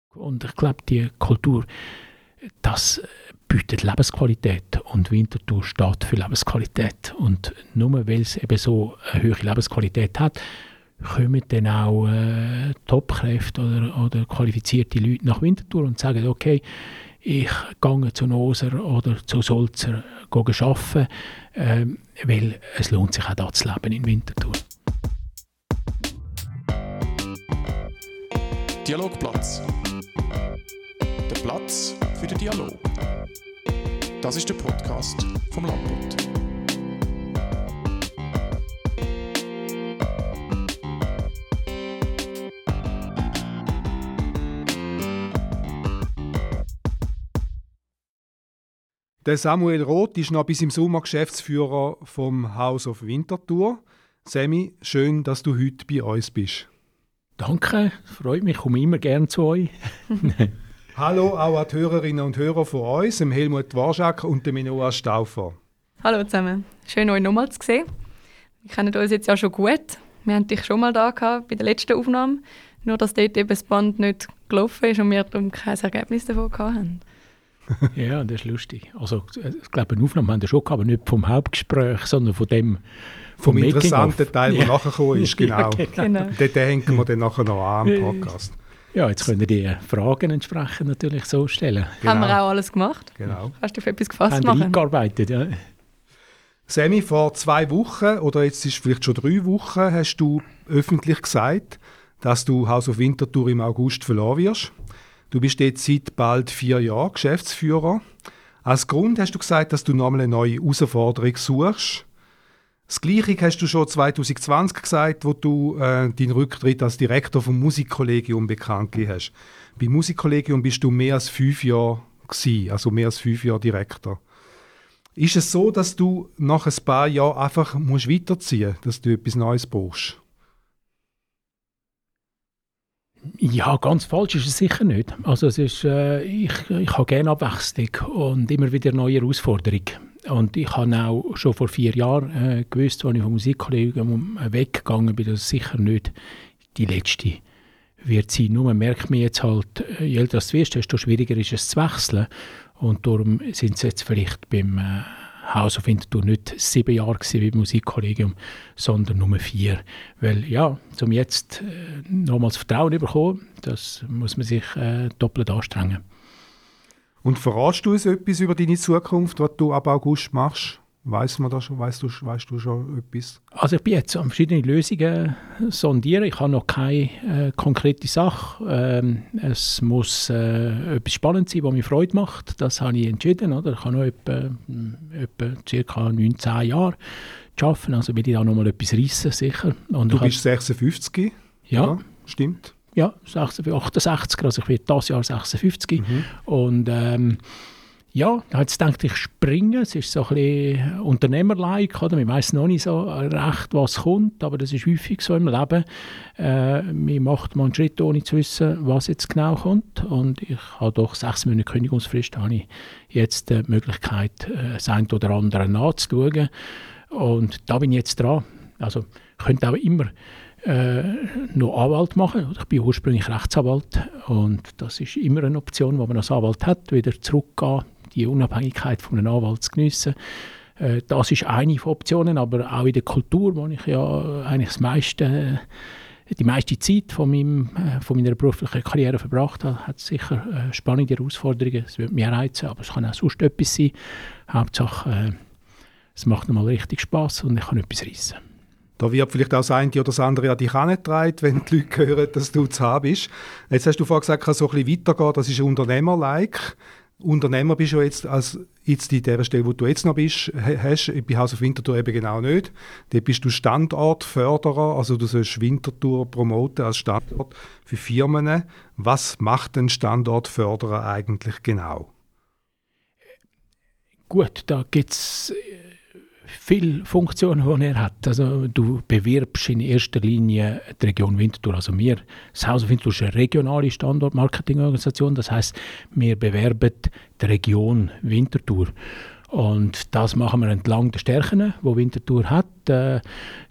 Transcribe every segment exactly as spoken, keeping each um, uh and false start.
Und ich glaube, die Kultur, das bietet Lebensqualität und Winterthur steht für Lebensqualität. Und nur weil es eben so eine hohe Lebensqualität hat, kommen dann auch äh, Topkräfte oder, oder qualifizierte Leute nach Winterthur und sagen, okay, ich gehe zu Noser oder zu Sulzer arbeiten, äh, weil es lohnt sich auch da zu leben in Winterthur. Dialogplatz. Der Platz für den Dialog. Das ist der Podcast vom Landbund. Der Samuel Roth ist noch bis im Sommer Geschäftsführer vom House of Winterthur. Semi, schön, dass du heute bei uns bist. Danke, freut mich, ich komme immer gerne zu euch. Hallo auch an die Hörerinnen und Hörer von uns, dem Helmut Warschak und dem Noah Stauffer. Hallo zusammen, schön euch nochmal zu sehen. Wir kennen uns jetzt ja schon gut. Wir haben dich schon mal da gehabt bei der letzten Aufnahme, nur dass dort eben das Band nicht gelaufen ist und wir darum kein Ergebnis davon hatten. Ja, das ist lustig. Also, ich glaube, eine Aufnahme haben wir schon gehabt, aber nicht vom Hauptgespräch, sondern von dem Vom, vom interessanten Teil, der ja. nachher gekommen ist, genau. Ja, genau. Den hängen wir dann nachher noch an am Podcast. Ja, jetzt können die Fragen entsprechend natürlich so stellen. Genau. Haben wir auch alles gemacht. Genau. Hast du auf etwas gefasst haben machen? eingearbeitet, ja. Semi, vor zwei Wochen, oder jetzt ist es vielleicht schon drei Wochen, hast du öffentlich gesagt, dass du House of Winterthur im August verloren wirst. Du bist jetzt seit bald vier Jahren Geschäftsführer. Als Grund hast du gesagt, dass du nochmal eine neue Herausforderung suchst. Das Gleiche hast du schon zwanzig zwanzig gesagt, wo du äh, deinen Rücktritt als Direktor vom Musikkollegium bekannt gegeben hast. Beim Musikkollegium bist du mehr als fünf Jahre gewesen, also mehr als fünf Jahre Direktor. Ist es so, dass du nach ein paar Jahren einfach musst weiterziehen musst, dass du etwas Neues brauchst? Ja, ganz falsch ist es sicher nicht. Also es ist, äh, ich, ich habe gerne Abwechslung und immer wieder neue Herausforderungen. Und ich habe auch schon vor vier Jahren äh, gewusst, als ich vom Musikkollegium weggegangen bin, dass es sicher nicht die letzte wird sein. Nur man merkt mir jetzt halt, je älter du wirst, desto schwieriger ist es zu wechseln. Und darum sind es jetzt vielleicht beim äh, House of Winterthur nicht sieben Jahre gewesen wie beim Musikkollegium, sondern nur vier. Weil ja, um jetzt äh, nochmals Vertrauen zu bekommen, das muss man sich äh, doppelt anstrengen. Und verratst du uns etwas über deine Zukunft, was du ab August machst? Weiss man das schon? Weißt du, weißt du schon etwas? Also ich bin jetzt an verschiedenen Lösungen sondieren. Ich habe noch keine äh, konkrete Sache. Ähm, es muss äh, etwas spannend sein, was mir Freude macht. Das habe ich entschieden. Oder? Ich habe noch etwa, etwa ca. neun, zehn Jahre arbeiten. Also will ich da noch mal etwas reissen, sicher. Und du bist sechsundfünfzig? Ja. ja. Stimmt. Ja, achtundsechzig, also ich werde dieses Jahr sechsundfünfzig. Mhm. Und ähm, ja, jetzt denke ich, springen. Es ist so ein bisschen Unternehmerlike, oder? Man weiss noch nicht so recht, was kommt, aber das ist häufig so im Leben. Äh, man macht mal einen Schritt, ohne zu wissen, was jetzt genau kommt. Und ich habe doch sechs Monate Kündigungsfrist, habe ich jetzt die Möglichkeit, das eine oder andere nachzuschauen. Und da bin ich jetzt dran. Also ich könnte auch immer Äh, noch Anwalt machen. Ich bin ursprünglich Rechtsanwalt und das ist immer eine Option, die man als Anwalt hat, wieder zurückgehen, die Unabhängigkeit von einem Anwalt zu geniessen. Äh, das ist eine von Optionen, aber auch in der Kultur, wo ich ja eigentlich das meiste, die meiste Zeit von, meinem, äh, von meiner beruflichen Karriere verbracht habe, hat es sicher äh, spannende Herausforderungen. Es würde mich reizen, aber es kann auch sonst etwas sein. Hauptsache, äh, es macht nochmal richtig Spass und ich kann etwas reissen. Da wird vielleicht auch das eine oder das andere an dich herangetragen, wenn die Leute hören, dass du zu haben bist. Jetzt hast du vorhin gesagt, kann so ein bisschen weitergehen, das ist Unternehmer-like. Unternehmer bist du jetzt, als jetzt in der Stelle, wo du jetzt noch bist, hast, bei House of Winterthur eben genau nicht. Dort bist du Standortförderer, also du sollst Winterthur promoten als Standort für Firmen. Was macht ein Standortförderer eigentlich genau? Gut, da gibt es viele Funktionen, die er hat. Also, du bewirbst in erster Linie die Region Winterthur. Also wir, das House of Winterthur ist eine regionale Standort-Marketing-Organisation. Das heisst, wir bewerben die Region Winterthur. Und das machen wir entlang der Stärken, die Winterthur hat. Äh,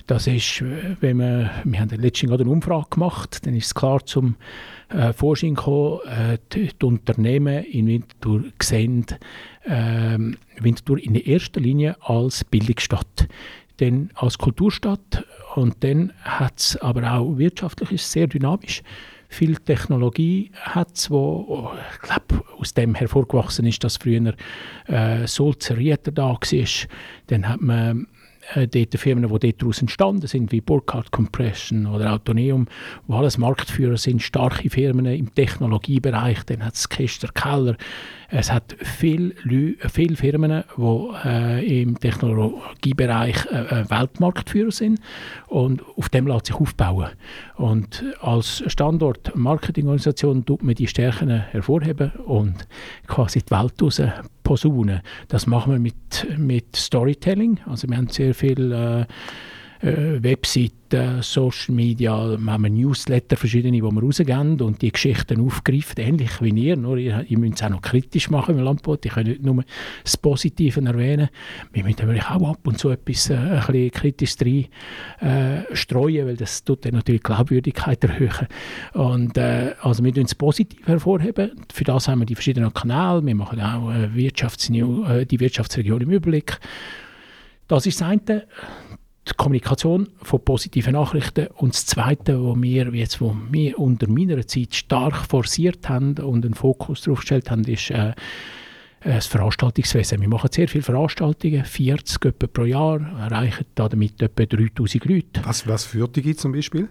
das ist, wenn wir, wir haben letztens gerade eine Umfrage gemacht, dann ist es klar zum äh, Vorschein gekommen, äh, die, die Unternehmen in Winterthur sehen äh, Winterthur in erster Linie als Bildungsstadt, dann als Kulturstadt und dann hat es aber auch wirtschaftlich ist sehr dynamisch. Viel Technologie hat es, wo ich glaube, aus dem hervorgewachsen ist, dass früher äh, Sulzer Rieter da war. Dann hat man äh, dort Firmen, die daraus entstanden sind, wie Burkhardt Compression oder Autoneum, die alles Marktführer sind, starke Firmen im Technologiebereich. Dann hat es Kester Keller. Es hat viele viel Firmen, die äh, im Technologiebereich äh, Weltmarktführer sind und auf dem lässt sich aufbauen. Und als Standort-Marketingorganisation tut man die Stärken hervorheben und quasi die Welt raus posaunen. Das machen wir mit, mit Storytelling. Also wir haben sehr viele äh, äh, Webseiten, Social Media, wir haben Newsletter, verschiedene, die wir rausgeben und die Geschichten aufgreifen, ähnlich wie ihr, nur ihr, ihr müsst es auch noch kritisch machen im Landbot, ich kann nicht nur das Positive erwähnen, wir müssen natürlich auch ab und zu etwas äh, ein bisschen kritisch rein äh, streuen, weil das tut dann natürlich die Glaubwürdigkeit erhöhen. Und äh, also wir tun das Positive hervorheben, für das haben wir die verschiedenen Kanäle, wir machen auch äh, Wirtschafts- äh, die Wirtschaftsregion im Überblick. Das ist das eine, die Kommunikation von positiven Nachrichten. Und das Zweite, wo wir, jetzt, wo wir unter meiner Zeit stark forciert haben und einen Fokus darauf gestellt haben, ist äh, das Veranstaltungswesen. Wir machen sehr viele Veranstaltungen, vierzig etwa pro Jahr, erreichen damit etwa dreitausend Leute. Was, was für die zum Beispiel?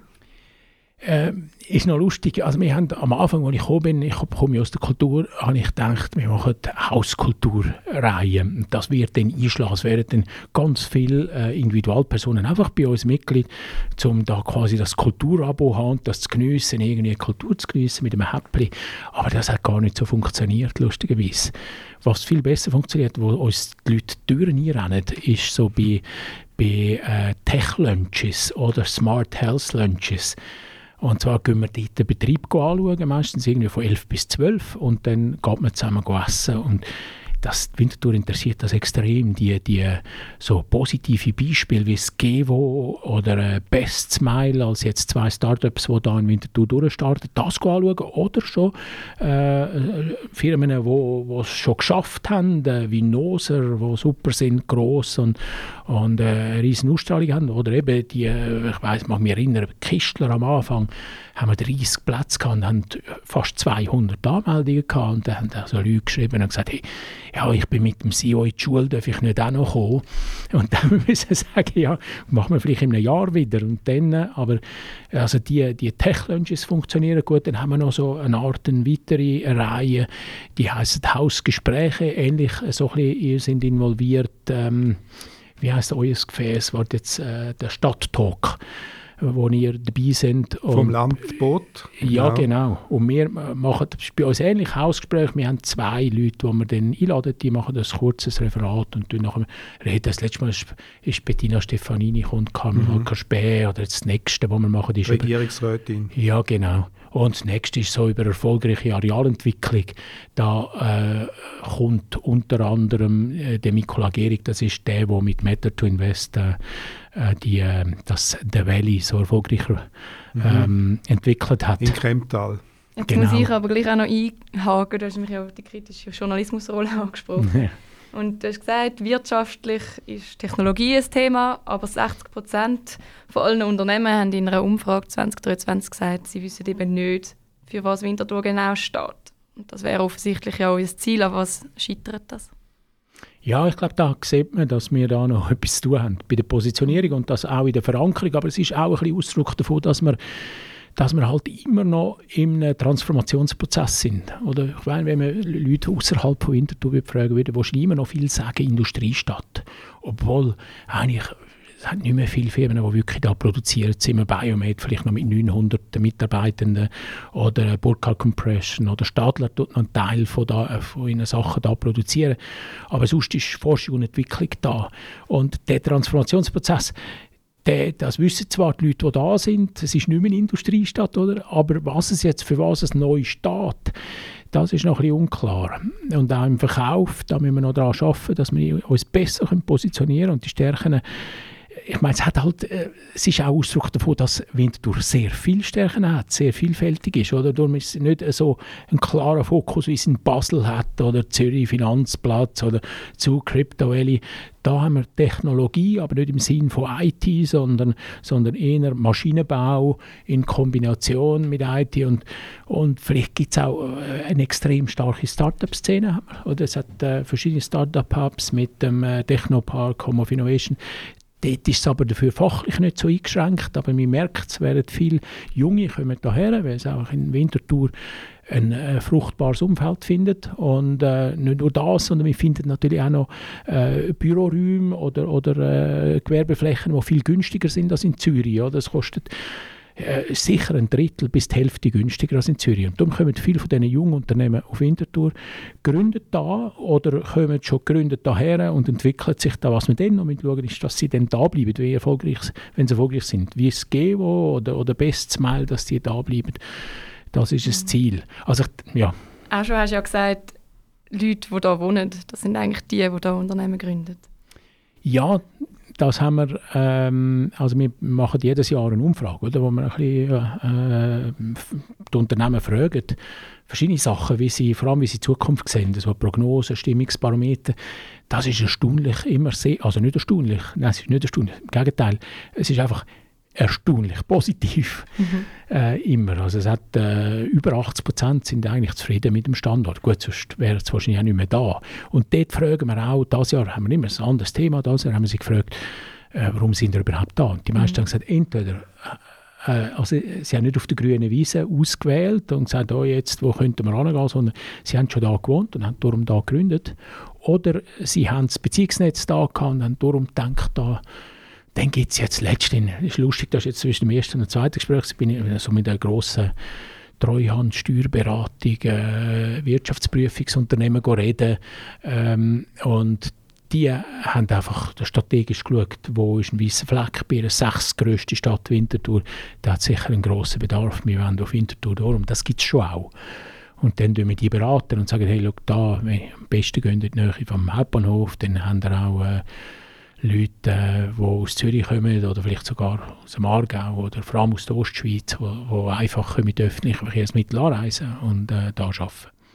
Äh, ist noch lustig, also wir haben am Anfang, als ich gekommen bin, ich komme aus der Kultur, habe ich gedacht, wir machen Hauskulturreihen. Das wird dann einschlagen, es werden dann ganz viele äh, Individualpersonen einfach bei uns Mitglied, um da quasi das Kulturabo zu haben, das zu geniessen, irgendwie Kultur zu geniessen mit einem Häppchen. Aber das hat gar nicht so funktioniert, lustigerweise. Was viel besser funktioniert, wo uns die Leute die Türen einrennen, ist so bei, bei äh, Tech-Lunches oder Smart Health Lunches. Und zwar gehen wir dort den Betrieb anschauen, meistens irgendwie von elf bis zwölf und dann geht man zusammen essen. Und das, die Winterthur interessiert das extrem, die, die so positive Beispiele wie das Gevo oder äh, Best Smile, als jetzt zwei Startups, die da in Winterthur durchstarten, das anschauen oder schon äh, Firmen, die es schon geschafft haben, äh, wie Noser, die super sind, gross und, und äh, eine riesen Ausstrahlung haben. Oder eben die, äh, ich weiss, mag mich erinnern, Kistler am Anfang, haben wir dreißig Plätze gehabt und haben fast zweihundert Anmeldungen gehabt. Und dann haben also Leute geschrieben und gesagt, hey, ja, ich bin mit dem C E O in die Schule, darf ich nicht auch noch kommen? Und dann müssen wir sagen, ja, machen wir vielleicht in einem Jahr wieder. Und dann, aber also die, die Tech-Lunches funktionieren gut. Dann haben wir noch so eine Art, eine weitere Reihe, die heisst Hausgespräche, ähnlich so ein bisschen, ihr seid involviert, ähm, wie heisst euer Gefäß, war jetzt äh, der Stadttalk, wo ihr dabei seid. Und vom Landbot? Ja, genau. Und wir machen das ist bei uns ähnlich Hausgespräche. Wir haben zwei Leute, die wir dann einladen, die machen ein kurzes Referat und dann nachher reden. Das letzte Mal ist, ist Bettina Stefanini und Carmen mhm. Späh oder das nächste, was wir machen, ist Regierungsrätin. Über, ja, genau. Und das nächste ist so über erfolgreiche Arealentwicklung. Da äh, kommt unter anderem äh, der Mikola Gehrig, das ist der, der mit Matter to Invest äh, die, äh, das The Valley so erfolgreich mhm. ähm, entwickelt hat. In Kemptal. Jetzt genau. muss ich aber gleich auch noch einhaken, du hast mich ja auf die kritische Journalismusrolle angesprochen. Ja. Und du hast gesagt, wirtschaftlich ist Technologie ein Thema, aber sechzig Prozent von allen Unternehmen haben in einer Umfrage zwanzig dreiundzwanzig gesagt, sie wissen eben nicht, für was Winterthur genau steht. Und das wäre offensichtlich ja auch ihr Ziel, aber was scheitert das? Ja, ich glaube, da sieht man, dass wir da noch etwas zu tun haben bei der Positionierung und das auch in der Verankerung. Aber es ist auch ein bisschen Ausdruck davon, dass wir, dass wir halt immer noch im Transformationsprozess sind. Oder ich meine, wenn man Leute außerhalb von Winterthur fragen würde, willst du immer noch viel sagen, Industriestadt. Obwohl eigentlich es hat nicht mehr viele Firmen, die wirklich da produzieren. Zimmer Biomed vielleicht noch mit neunhundert Mitarbeitenden oder Burkhardt Compression oder Stadler tut noch einen Teil von, da, von ihren Sachen da produzieren. Aber sonst ist Forschung und Entwicklung da. Und der Transformationsprozess, der, das wissen zwar die Leute, die da sind, es ist nicht mehr eine Industriestadt, oder? Aber was es jetzt, für was es neu steht, das ist noch ein bisschen unklar. Und auch im Verkauf, da müssen wir noch daran arbeiten, dass wir uns besser positionieren können und die Stärken ich meine, es hat halt, äh, es ist auch Ausdruck davon, dass Winterthur sehr viele Stärken hat, sehr vielfältig ist, oder? Darum ist es nicht so ein klarer Fokus, wie es in Basel hat, oder Zürich Finanzplatz, oder zu Crypto Valley. Da haben wir Technologie, aber nicht im Sinn von I T, sondern, sondern eher Maschinenbau in Kombination mit I T. Und, und vielleicht gibt es auch eine extrem starke Start-up-Szene. Oder? Es hat äh, verschiedene Start-up-Hubs mit dem äh, Technopark Home of Innovation. Dort ist es aber dafür fachlich nicht so eingeschränkt, aber man merkt, es werden viele Junge kommen hierher, weil es auch in Winterthur ein äh, fruchtbares Umfeld findet. Und äh, nicht nur das, sondern wir finden natürlich auch noch äh, Büroräume oder, oder äh, Gewerbeflächen, die viel günstiger sind als in Zürich. Oder? Das kostet äh, sicher ein Drittel bis die Hälfte günstiger als in Zürich. Und darum kommen viele von diesen jungen Unternehmen auf Winterthur, gründen da oder kommen schon gegründet daher und entwickeln sich da. Was wir dann noch mit schauen, ist, dass sie dann da bleiben, wie erfolgreich, wenn sie erfolgreich sind. Wie es Gevo oder, oder Best Smile, dass die da bleiben. Das ist das Ziel. Also, ja. Auch schon hast du ja gesagt, Leute, die hier wohnen, das sind eigentlich die, die hier Unternehmen gründen. Ja, das haben wir, ähm, also wir machen jedes Jahr eine Umfrage, oder, wo wir ein bisschen, äh, die Unternehmen fragen, verschiedene Sachen, wie sie, vor allem wie sie die Zukunft sehen, so Prognosen, Stimmungsbarometer. Das ist erstaunlich immer sehr, also nicht erstaunlich, nein, es ist nicht erstaunlich, im Gegenteil, es ist einfach erstaunlich positiv, mhm. äh, immer. Also es hat, äh, über achtzig Prozent sind eigentlich zufrieden mit dem Standort. Gut, sonst wäre es wahrscheinlich auch nicht mehr da. Und dort fragen wir auch, dieses Jahr haben wir immer ein anderes Thema, dieses Jahr haben wir sie gefragt, äh, warum sind wir überhaupt da? Und die meisten mhm. haben gesagt, entweder, äh, also sie haben nicht auf der grünen Wiese ausgewählt und gesagt, oh, jetzt, wo könnten wir hingehen, sondern sie haben schon da gewohnt und haben darum da gegründet. Oder sie haben das Beziehungsnetz da gehabt und haben darum gedacht, da dann gibt es jetzt letztendlich, es ist lustig, dass jetzt zwischen dem ersten und dem zweiten Gespräch bin ich so mit einer grossen Treuhand, Steuerberatung, äh, Wirtschaftsprüfungsunternehmen reden. Ähm, und die haben einfach strategisch geschaut, wo ist ein weißer Fleck bei der sechstgrössten Stadt Winterthur. Da hat sicher einen grossen Bedarf. Wir wollen auf Winterthur darum. Das gibt es schon auch. Und dann beraten wir die beraten und sagen, hey, schau, da, am besten gehen in die Nähe vom Hauptbahnhof, dann haben wir auch äh, Leute, äh, die aus Zürich kommen oder vielleicht sogar aus dem Aargau oder vor allem aus der Ostschweiz, die einfach mit öffentlichen Verkehrsmitteln anreisen und äh, da arbeiten.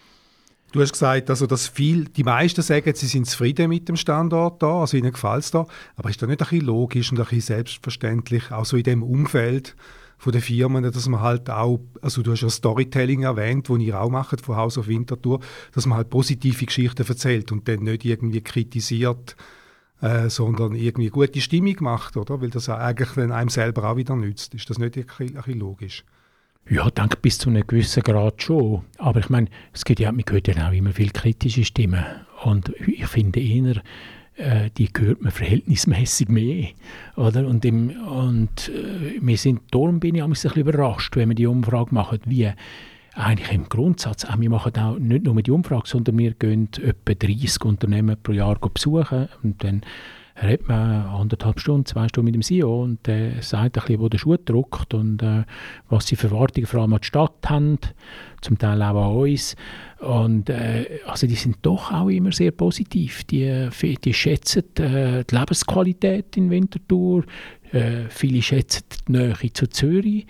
Du hast gesagt, also, dass viel, die meisten sagen, sie sind zufrieden mit dem Standort da, also ihnen gefällt es da. Aber ist das nicht ein bisschen logisch und ein bisschen selbstverständlich, auch so in dem Umfeld von den Firmen, dass man halt auch, also du hast ja Storytelling erwähnt, das ihr auch macht von Haus auf Winterthur, dass man halt positive Geschichten erzählt und dann nicht irgendwie kritisiert, Äh, sondern irgendwie gute Stimmung macht, oder? Weil das eigentlich dann einem selber auch wieder nützt. Ist das nicht ein bisschen, ein bisschen logisch? Ja, ich denke, bis zu einem gewissen Grad schon. Aber ich meine, es gibt ja, man hört ja auch immer viele kritische Stimmen. Und ich finde eher, äh, die hört man verhältnismäßig mehr. Oder? Und, im, und äh, wir sind, darum bin ich ein bisschen überrascht, wenn wir die Umfrage machen, wie eigentlich im Grundsatz, auch wir machen auch nicht nur die Umfrage, sondern wir gehen etwa dreißig Unternehmen pro Jahr besuchen und dann redet man anderthalb Stunden, zwei Stunden mit dem C E O und der äh, sagt ein bisschen, wo der Schuh drückt und äh, was sie für Erwartungen vor allem an die Stadt haben, zum Teil auch an uns. Und äh, also die sind doch auch immer sehr positiv. Die, die schätzen äh, die Lebensqualität in Winterthur, äh, viele schätzen die Nähe zu Zürich.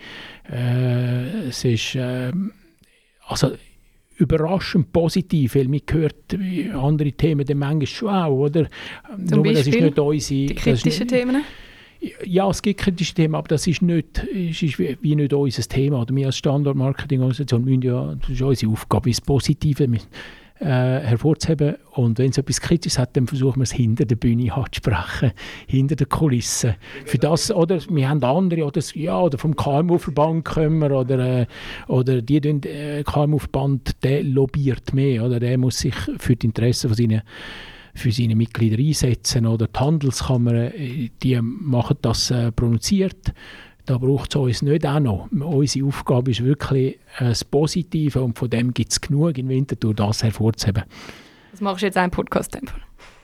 Äh, es ist äh, also überraschend positiv, weil man hört andere Themen dann manchmal schon auch, oder? Zum Nur, Beispiel das ist nicht unsere, die kritischen Themen? Ja, es gibt kritische Themen, aber das ist, nicht, ist, ist wie, wie nicht unser Thema. Oder wir als Standortmarketingorganisation müssen ja, das ist unsere Aufgabe, das Positive äh, hervorzuheben. Und wenn es etwas Kritisches hat, dann versuchen wir es hinter der Bühne anzusprechen, hinter der Kulisse. Für das, oder wir haben andere, oder, ja, oder vom K M U-Verband kommen wir, oder, äh, oder die äh, K M U-Verband, der lobbyiert mehr, oder der muss sich für die Interessen von seinen für seine Mitglieder einsetzen, oder die Handelskammer, die machen das äh, prononciert. Da braucht es uns nicht auch noch. Unsere Aufgabe ist wirklich äh, das Positive und von dem gibt es genug in Winterthur, das hervorzuheben. Das machst du jetzt einen Podcast-Tempel?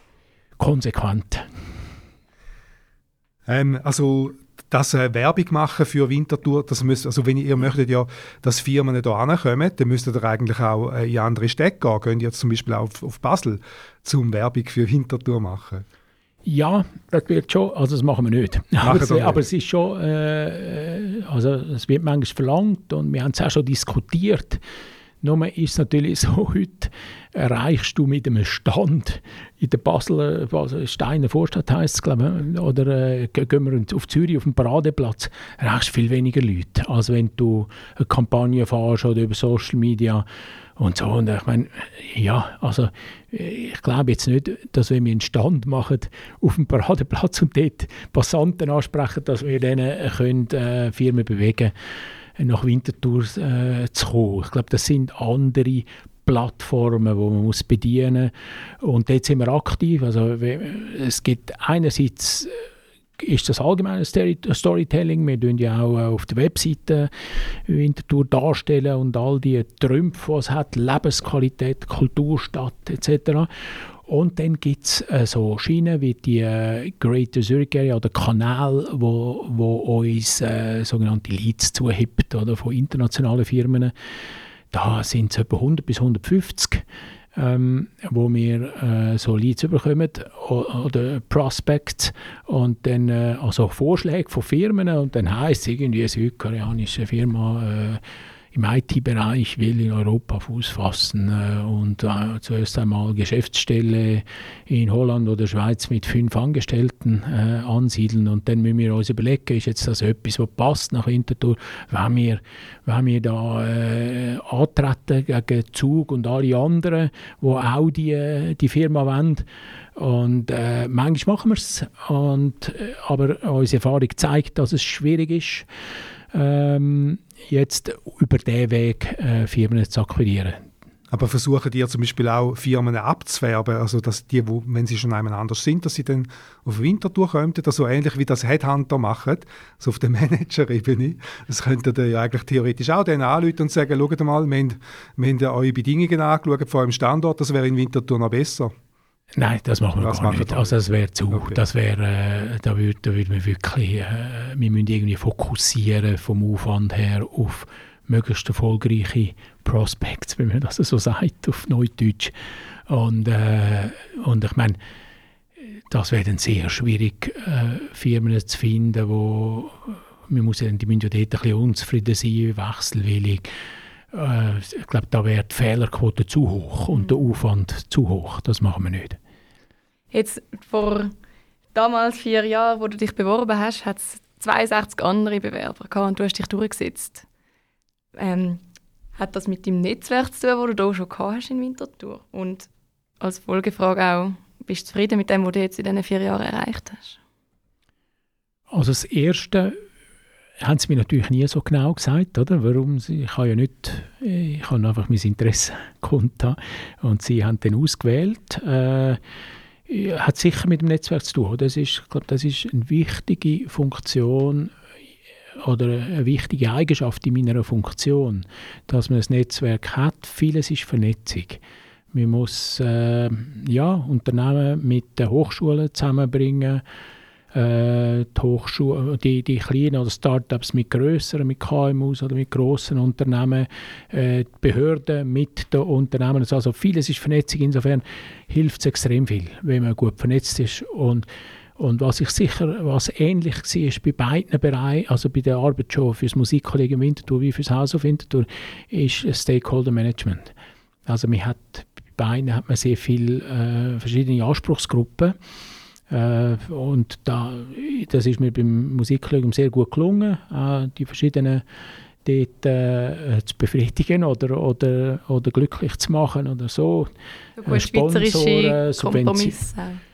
Konsequent. Ähm, also das äh, Werbung machen für Winterthur, das müsst, also wenn ihr möchtet ja, dass Firmen hier hinkommen, dann müsstet ihr eigentlich auch äh, in andere Städte gehen. Gehen jetzt zum Beispiel auch auf, auf Basel, zum Werbung für Winterthur machen? Ja, das wird schon, also das machen wir nicht. Aber es, aber es ist schon, äh, also es wird manchmal verlangt und wir haben es auch schon diskutiert. Nur ist es natürlich so, heute erreichst du mit einem Stand in der Basler, Basel, Steiner Vorstadt heisst es, glaube ich, oder äh, gehen wir auf Zürich auf dem Paradeplatz, erreichst du viel weniger Leute, als wenn du eine Kampagne fährst oder über Social Media und so. Und ich meine, ja, also ich glaube jetzt nicht, dass wenn wir einen Stand machen auf dem Paradeplatz und dort Passanten ansprechen, dass wir denen können, äh, Firmen bewegen nach Winterthur äh, zu kommen. Ich glaube, das sind andere Plattformen, die man muss bedienen muss. Und dort sind wir aktiv. Also, es gibt einerseits ist das allgemeine Storytelling. Wir tun ja auch auf der Webseite Winterthur darstellen und all die Trümpfe, die es hat, Lebensqualität, Kulturstadt et cetera. Und dann gibt es äh, so Schienen wie die äh, Greater Zurich Area oder Kanal, wo, wo uns äh, sogenannte Leads zuhebt oder, von internationalen Firmen. Da sind es etwa hundert bis hundertfünfzig, ähm, wo wir äh, so Leads bekommen oder, oder Prospects und dann äh, also Vorschläge von Firmen und dann heisst es irgendwie eine südkoreanische Firma äh, im I T-Bereich will in Europa Fuß fassen äh, und äh, zuerst einmal Geschäftsstelle in Holland oder Schweiz mit fünf Angestellten äh, ansiedeln und dann müssen wir uns überlegen, ist jetzt das etwas, was passt nach Winterthur, wenn wir, wenn wir da äh, antreten gegen Zug und alle anderen, die auch die, die Firma wollen. Und äh, manchmal machen wir es, und, äh, aber unsere Erfahrung zeigt, dass es schwierig ist, ähm, jetzt über diesen Weg äh, Firmen zu akquirieren. Aber versuchen die zum Beispiel auch Firmen abzuwerben, also dass die, wo, wenn sie schon einmal anders sind, dass sie dann auf Winterthur kommen, also ähnlich wie das Headhunter machen, so auf der Manager-Ebene. Das könnten ihr ja eigentlich theoretisch auch denen anrufen und sagen, schaut mal, wir haben, wir haben eure Bedingungen angeschaut von eurem Standort, das wäre in Winterthur noch besser. Nein, das machen wir das gar nicht. Also das wäre zu. Okay. Das wäre, äh, da würde da würd wir wirklich, äh, wir müssen irgendwie fokussieren vom Aufwand her auf möglichst erfolgreiche Prospects, wenn man das so sagt, auf Neudeutsch. Und, äh, und ich meine, das wäre dann sehr schwierig, äh, Firmen zu finden, wo man muss, die müssen ja dort ein bisschen unzufrieden sein, wechselwillig. Äh, ich glaube, da wäre die Fehlerquote zu hoch und der Aufwand zu hoch. Das machen wir nicht. Jetzt vor damals vier Jahren, wo du dich beworben hast, hat es zweiundsechzig andere Bewerber gehabt und du hast dich durchgesetzt. Ähm, hat das mit deinem Netzwerk zu tun, das du hier schon gehabt hast in Winterthur? Und als Folgefrage auch, bist du zufrieden mit dem, was du jetzt in diesen vier Jahren erreicht hast? Also das Erste haben sie mir natürlich nie so genau gesagt, oder? Warum sie, ich habe ja nicht, ich habe einfach mein Interesse kundgetan und sie haben den ausgewählt. Äh, hat sicher mit dem Netzwerk zu tun. Das ist, ich glaube, das ist eine wichtige Funktion oder eine wichtige Eigenschaft in meiner Funktion, dass man ein Netzwerk hat. Vieles ist Vernetzung. Man muss äh, ja, Unternehmen mit den Hochschulen zusammenbringen, äh, die, Hochschule, die, die kleinen oder Startups mit grösseren, mit K M Us oder mit grossen Unternehmen, äh, die Behörden mit den Unternehmen. Also vieles ist Vernetzung. Insofern hilft es extrem viel, wenn man gut vernetzt ist. Und Und was ich sicher, was ähnlich war bei beiden Bereichen, also bei der Arbeit schon für das Musikkollegium Winterthur wie für das Haus auf Winterthur, ist Stakeholder Management. Also man hat, bei beiden hat man sehr viele äh, verschiedene Anspruchsgruppen. Äh, und da, das ist mir beim Musikkollegium sehr gut gelungen, äh, die verschiedenen dort äh, zu befriedigen oder, oder, oder glücklich zu machen oder so. So gut schweizerische Kompromisse.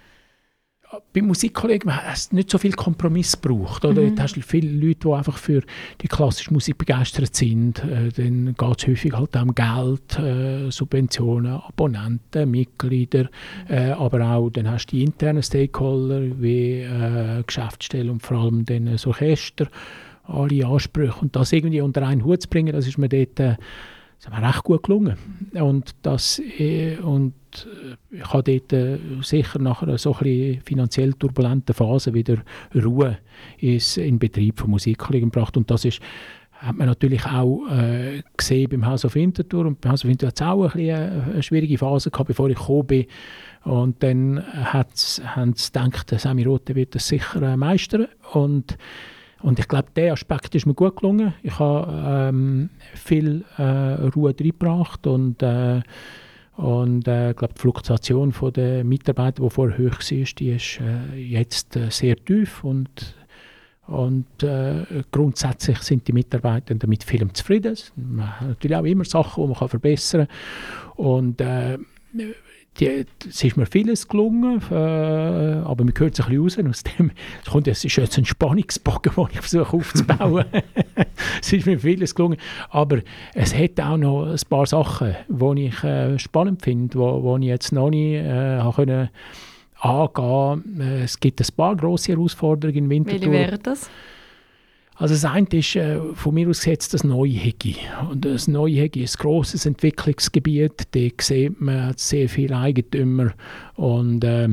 Beim Musikkollegium hast du nicht so viel Kompromiss gebraucht. Oder? Mhm. Du hast viele Leute, die einfach für die klassische Musik begeistert sind. Äh, dann geht es häufig halt auch um Geld, äh, Subventionen, Abonnenten, Mitglieder. Äh, aber auch dann hast du die internen Stakeholder wie äh, Geschäftsstellen und vor allem dann das Orchester, alle Ansprüche. Und das irgendwie unter einen Hut zu bringen, das ist mir dort äh, das ist mir recht gut gelungen. Und, das, äh, und ich habe dort äh, sicher nach einer so ein bisschen finanziell turbulenten Phase wieder Ruhe ins, in den Betrieb von Musikkollegium gebracht. Und das ist, hat man natürlich auch äh, gesehen beim House of Winterthur. Und beim House of Winterthur hat es auch ein bisschen eine, eine schwierige Phase gehabt, bevor ich gekommen bin. Und dann haben sie gedacht, Sami Roth wird das sicher äh, meistern. Und, und ich glaube, dieser Aspekt ist mir gut gelungen. Ich habe ähm, viel äh, Ruhe reingebracht und äh, Und äh, ich glaube, die Fluktuation der Mitarbeiter, die vorher hoch war, die ist äh, jetzt äh, sehr tief. Und, und äh, grundsätzlich sind die Mitarbeiter damit viel zufrieden. Man hat natürlich auch immer Sachen, die man kann verbessern kann. Und äh, die, es ist mir vieles gelungen, äh, aber man hört sich ein bisschen raus. Aus dem, es, kommt, es ist jetzt ein Spannungsbogen, den ich versuche aufzubauen. Es ist mir vieles gelungen. Aber es hat auch noch ein paar Sachen, die ich äh, spannend finde, wo, wo ich jetzt noch nicht äh, können angehen. Äh, es gibt ein paar grosse Herausforderungen in Winterthur. Welche wären das? Also das eine ist äh, von mir aus gesetzt das Neuhegi. Und das Neuhegi ist ein grosses Entwicklungsgebiet. Da sieht man hat sehr viele Eigentümer. Und, äh,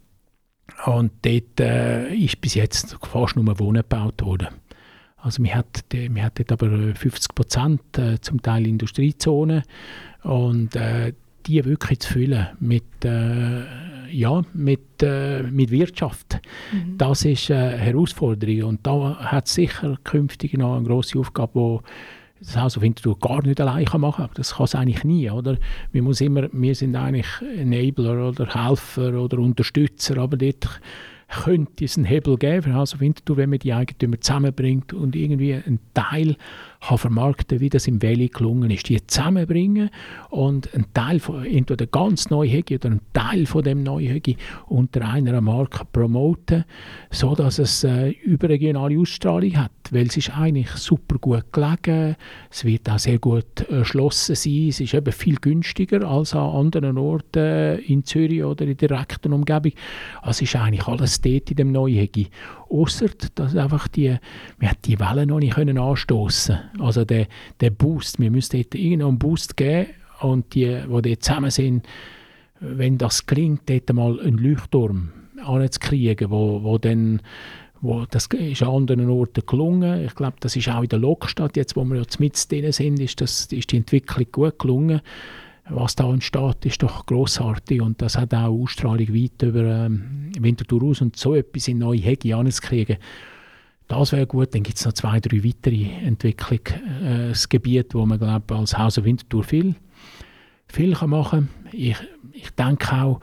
und dort äh, ist bis jetzt fast nur Wohnen gebaut worden. Also man hat, man hat dort aber fünfzig Prozent äh, zum Teil Industriezonen. Und äh, die wirklich zu füllen mit, äh, ja, mit, äh, mit Wirtschaft. Mhm. Das ist eine Herausforderung. Und da hat es sicher künftig noch eine grosse Aufgabe, wo das Haus of Winterthur gar nicht allein machen kann. Das kann es eigentlich nie. Oder? Wir, muss immer, wir sind eigentlich Enabler oder Helfer oder Unterstützer, aber dort könnte es einen Hebel geben für Haus of Winterthur, wenn man die Eigentümer zusammenbringt und irgendwie einen Teil kann vermarkten, wie das im Valley gelungen ist. Die zusammenbringen und einen Teil von entweder ganz Neuhegi oder einen Teil von dem Neuhegi unter einer Marke promoten, sodass es äh, überregionale Ausstrahlung hat. Weil es ist eigentlich super gut gelegen, es wird auch sehr gut erschlossen sein, es ist eben viel günstiger als an anderen Orten in Zürich oder in der direkten Umgebung. Also ist eigentlich alles dort in dem Neuhegi. Ausser, dass einfach die, wir die Wellen noch nicht anstoßen können. Also der, der Boost, wir müssen dort irgendeinen Boost geben und die, die dort zusammen sind, wenn das gelingt, dort mal einen Leuchtturm anzukriegen, wo, wo dann, wo, das ist an anderen Orten gelungen. Ich glaube, das ist auch in der Lokstadt, jetzt wo wir jetzt mit drin sind, ist, das, ist die Entwicklung gut gelungen. Was da entsteht, ist doch grossartig und das hat auch Ausstrahlung weit über ähm, Winterthur aus und so etwas in neue Hegi anzukriegen. Das wäre gut. Dann gibt es noch zwei, drei weitere Entwicklungsgebiete, äh, wo man glaub, als Haus of Winterthur viel, viel kann machen kann. Ich, ich denke auch,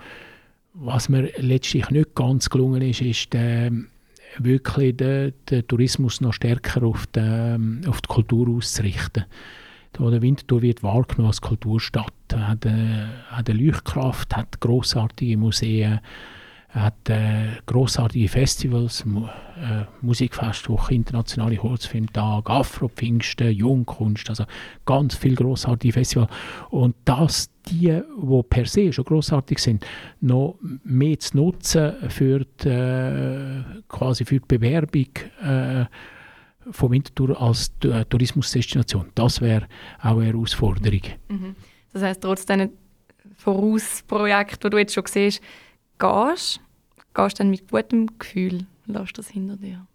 was mir letztlich nicht ganz gelungen ist, ist der, wirklich den, den Tourismus noch stärker auf die, auf die Kultur auszurichten. Der Winterthur wird wahrgenommen als Kulturstadt, hat eine, hat eine Leuchtkraft, hat grossartige Museen, hat äh, grossartige Festivals, Mu äh, Musikfestwoche, internationale Kurzfilmtage, Afro-Pfingsten, Jungkunst, also ganz viele grossartige Festivals. Und das, die, die per se schon grossartig sind, noch mehr zu nutzen für die, äh, quasi für die Bewerbung äh, von Winterthur als äh, Tourismusdestination. Das wäre auch eine Herausforderung. Mhm. Das heisst, trotz diesen Vorausprojekten, die du jetzt schon siehst, gehst, gehst du dann mit gutem Gefühl, lässt das hinter dir?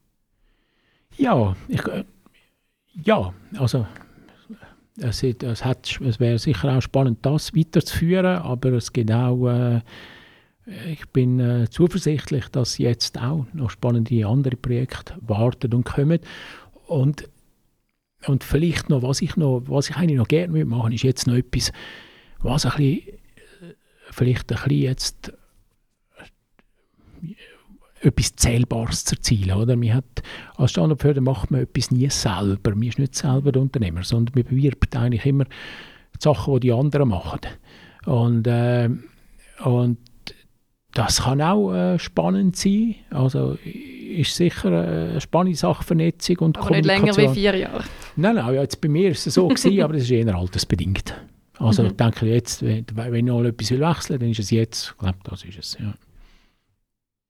Ja, ich, äh, ja, also es, es, hat, es wäre sicher auch spannend, das weiterzuführen, aber es gibt auch, äh, ich bin äh, zuversichtlich, dass jetzt auch noch spannende andere Projekte warten und kommen. Und, und vielleicht noch, was ich, noch, was ich eigentlich noch gerne machen will, ist jetzt noch etwas, was ein bisschen, vielleicht ein bisschen jetzt etwas Zählbares zu erzielen. Oder? Man hat, als Standardförder macht man etwas nie selber. Man ist nicht selber der Unternehmer, sondern man bewirbt eigentlich immer die Sachen, die die anderen machen. Und, äh, und das kann auch äh, spannend sein. Also ist sicher eine spannende Sache, Vernetzung und aber Kommunikation. Nicht länger wie vier Jahre. Nein, nein, ja, jetzt bei mir ist es so gewesen, aber das ist eher altersbedingt. Also mhm. ich denke jetzt, wenn, wenn noch etwas will wechseln, dann ist es jetzt. Ich glaube, das ist es, ja.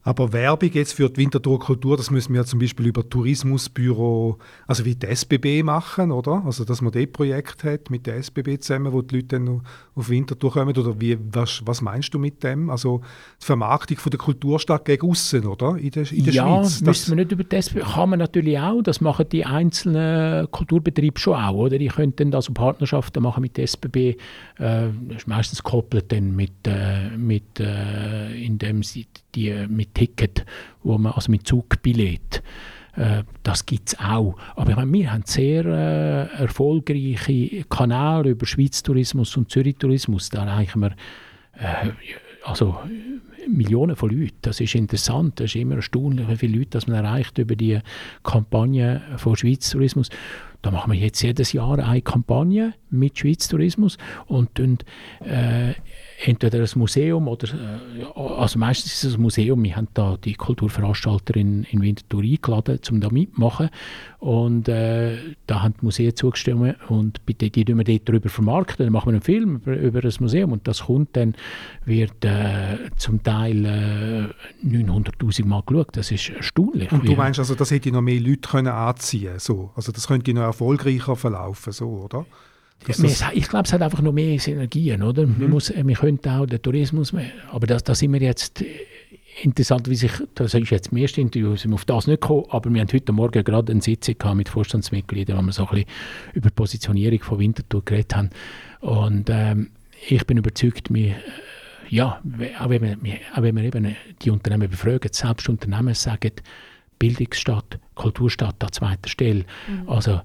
Aber Werbung jetzt für die Winterthur Kultur, das müssen wir zum Beispiel über Tourismusbüro, also wie die S B B machen, oder? Also dass man dort Projekt hat mit der S B B zusammen, wo die Leute dann auf Winterthur kommen, oder wie, was, was meinst du mit dem? Also die Vermarktung von der Kulturstadt gegen aussen, oder? In der, in der ja, Schweiz. Ja, müssen wir nicht über das, kann man natürlich auch, das machen die einzelnen Kulturbetriebe schon auch, oder? Die können dann also Partnerschaften machen mit der S B B, äh, das ist meistens gekoppelt dann mit, äh, mit äh, indem sie die mit Ticket, wo man, also mit Zugbillett. Äh, das gibt es auch. Aber ich meine, wir haben sehr äh, erfolgreiche Kanäle über Schweiz Tourismus und Zürich Tourismus. Da erreichen wir äh, also, Millionen von Leuten. Das ist interessant. Das ist immer erstaunlich, wie viele Leute das man erreicht über die Kampagne von Schweiz Tourismus. Da machen wir jetzt jedes Jahr eine Kampagne mit Schweiz Tourismus und, und äh, entweder ein Museum oder, äh, also meistens ist es ein Museum, wir haben da die Kulturveranstalter in, in Winterthur eingeladen, um da mitzumachen und äh, da haben die Museen zugestimmt und die, die tun wir dort darüber vermarkten, dann machen wir einen Film über, über das Museum und das kommt dann, wird äh, zum Teil äh, neunhunderttausend Mal geschaut, das ist erstaunlich. Und du meinst also, das hätte noch mehr Leute können anziehen so. Also das könnte noch erfolgreicher verlaufen, so, oder? Ja, ich glaube, es hat einfach noch mehr Synergien, oder? Mhm. Wir, muss, wir könnten auch den Tourismus mehr, aber da, da sind wir jetzt interessant, wie sich, das ist jetzt das erste Interview, sind wir auf das nicht gekommen, aber wir haben heute Morgen gerade eine Sitzung gehabt mit Vorstandsmitgliedern, wo wir so ein bisschen über die Positionierung von Winterthur geredet haben. Und ähm, ich bin überzeugt, wir, ja, auch wenn wir, auch wenn wir eben die Unternehmen befragen, selbst Unternehmen sagen, Bildungsstadt, Kulturstadt an zweiter Stelle. Mhm. Also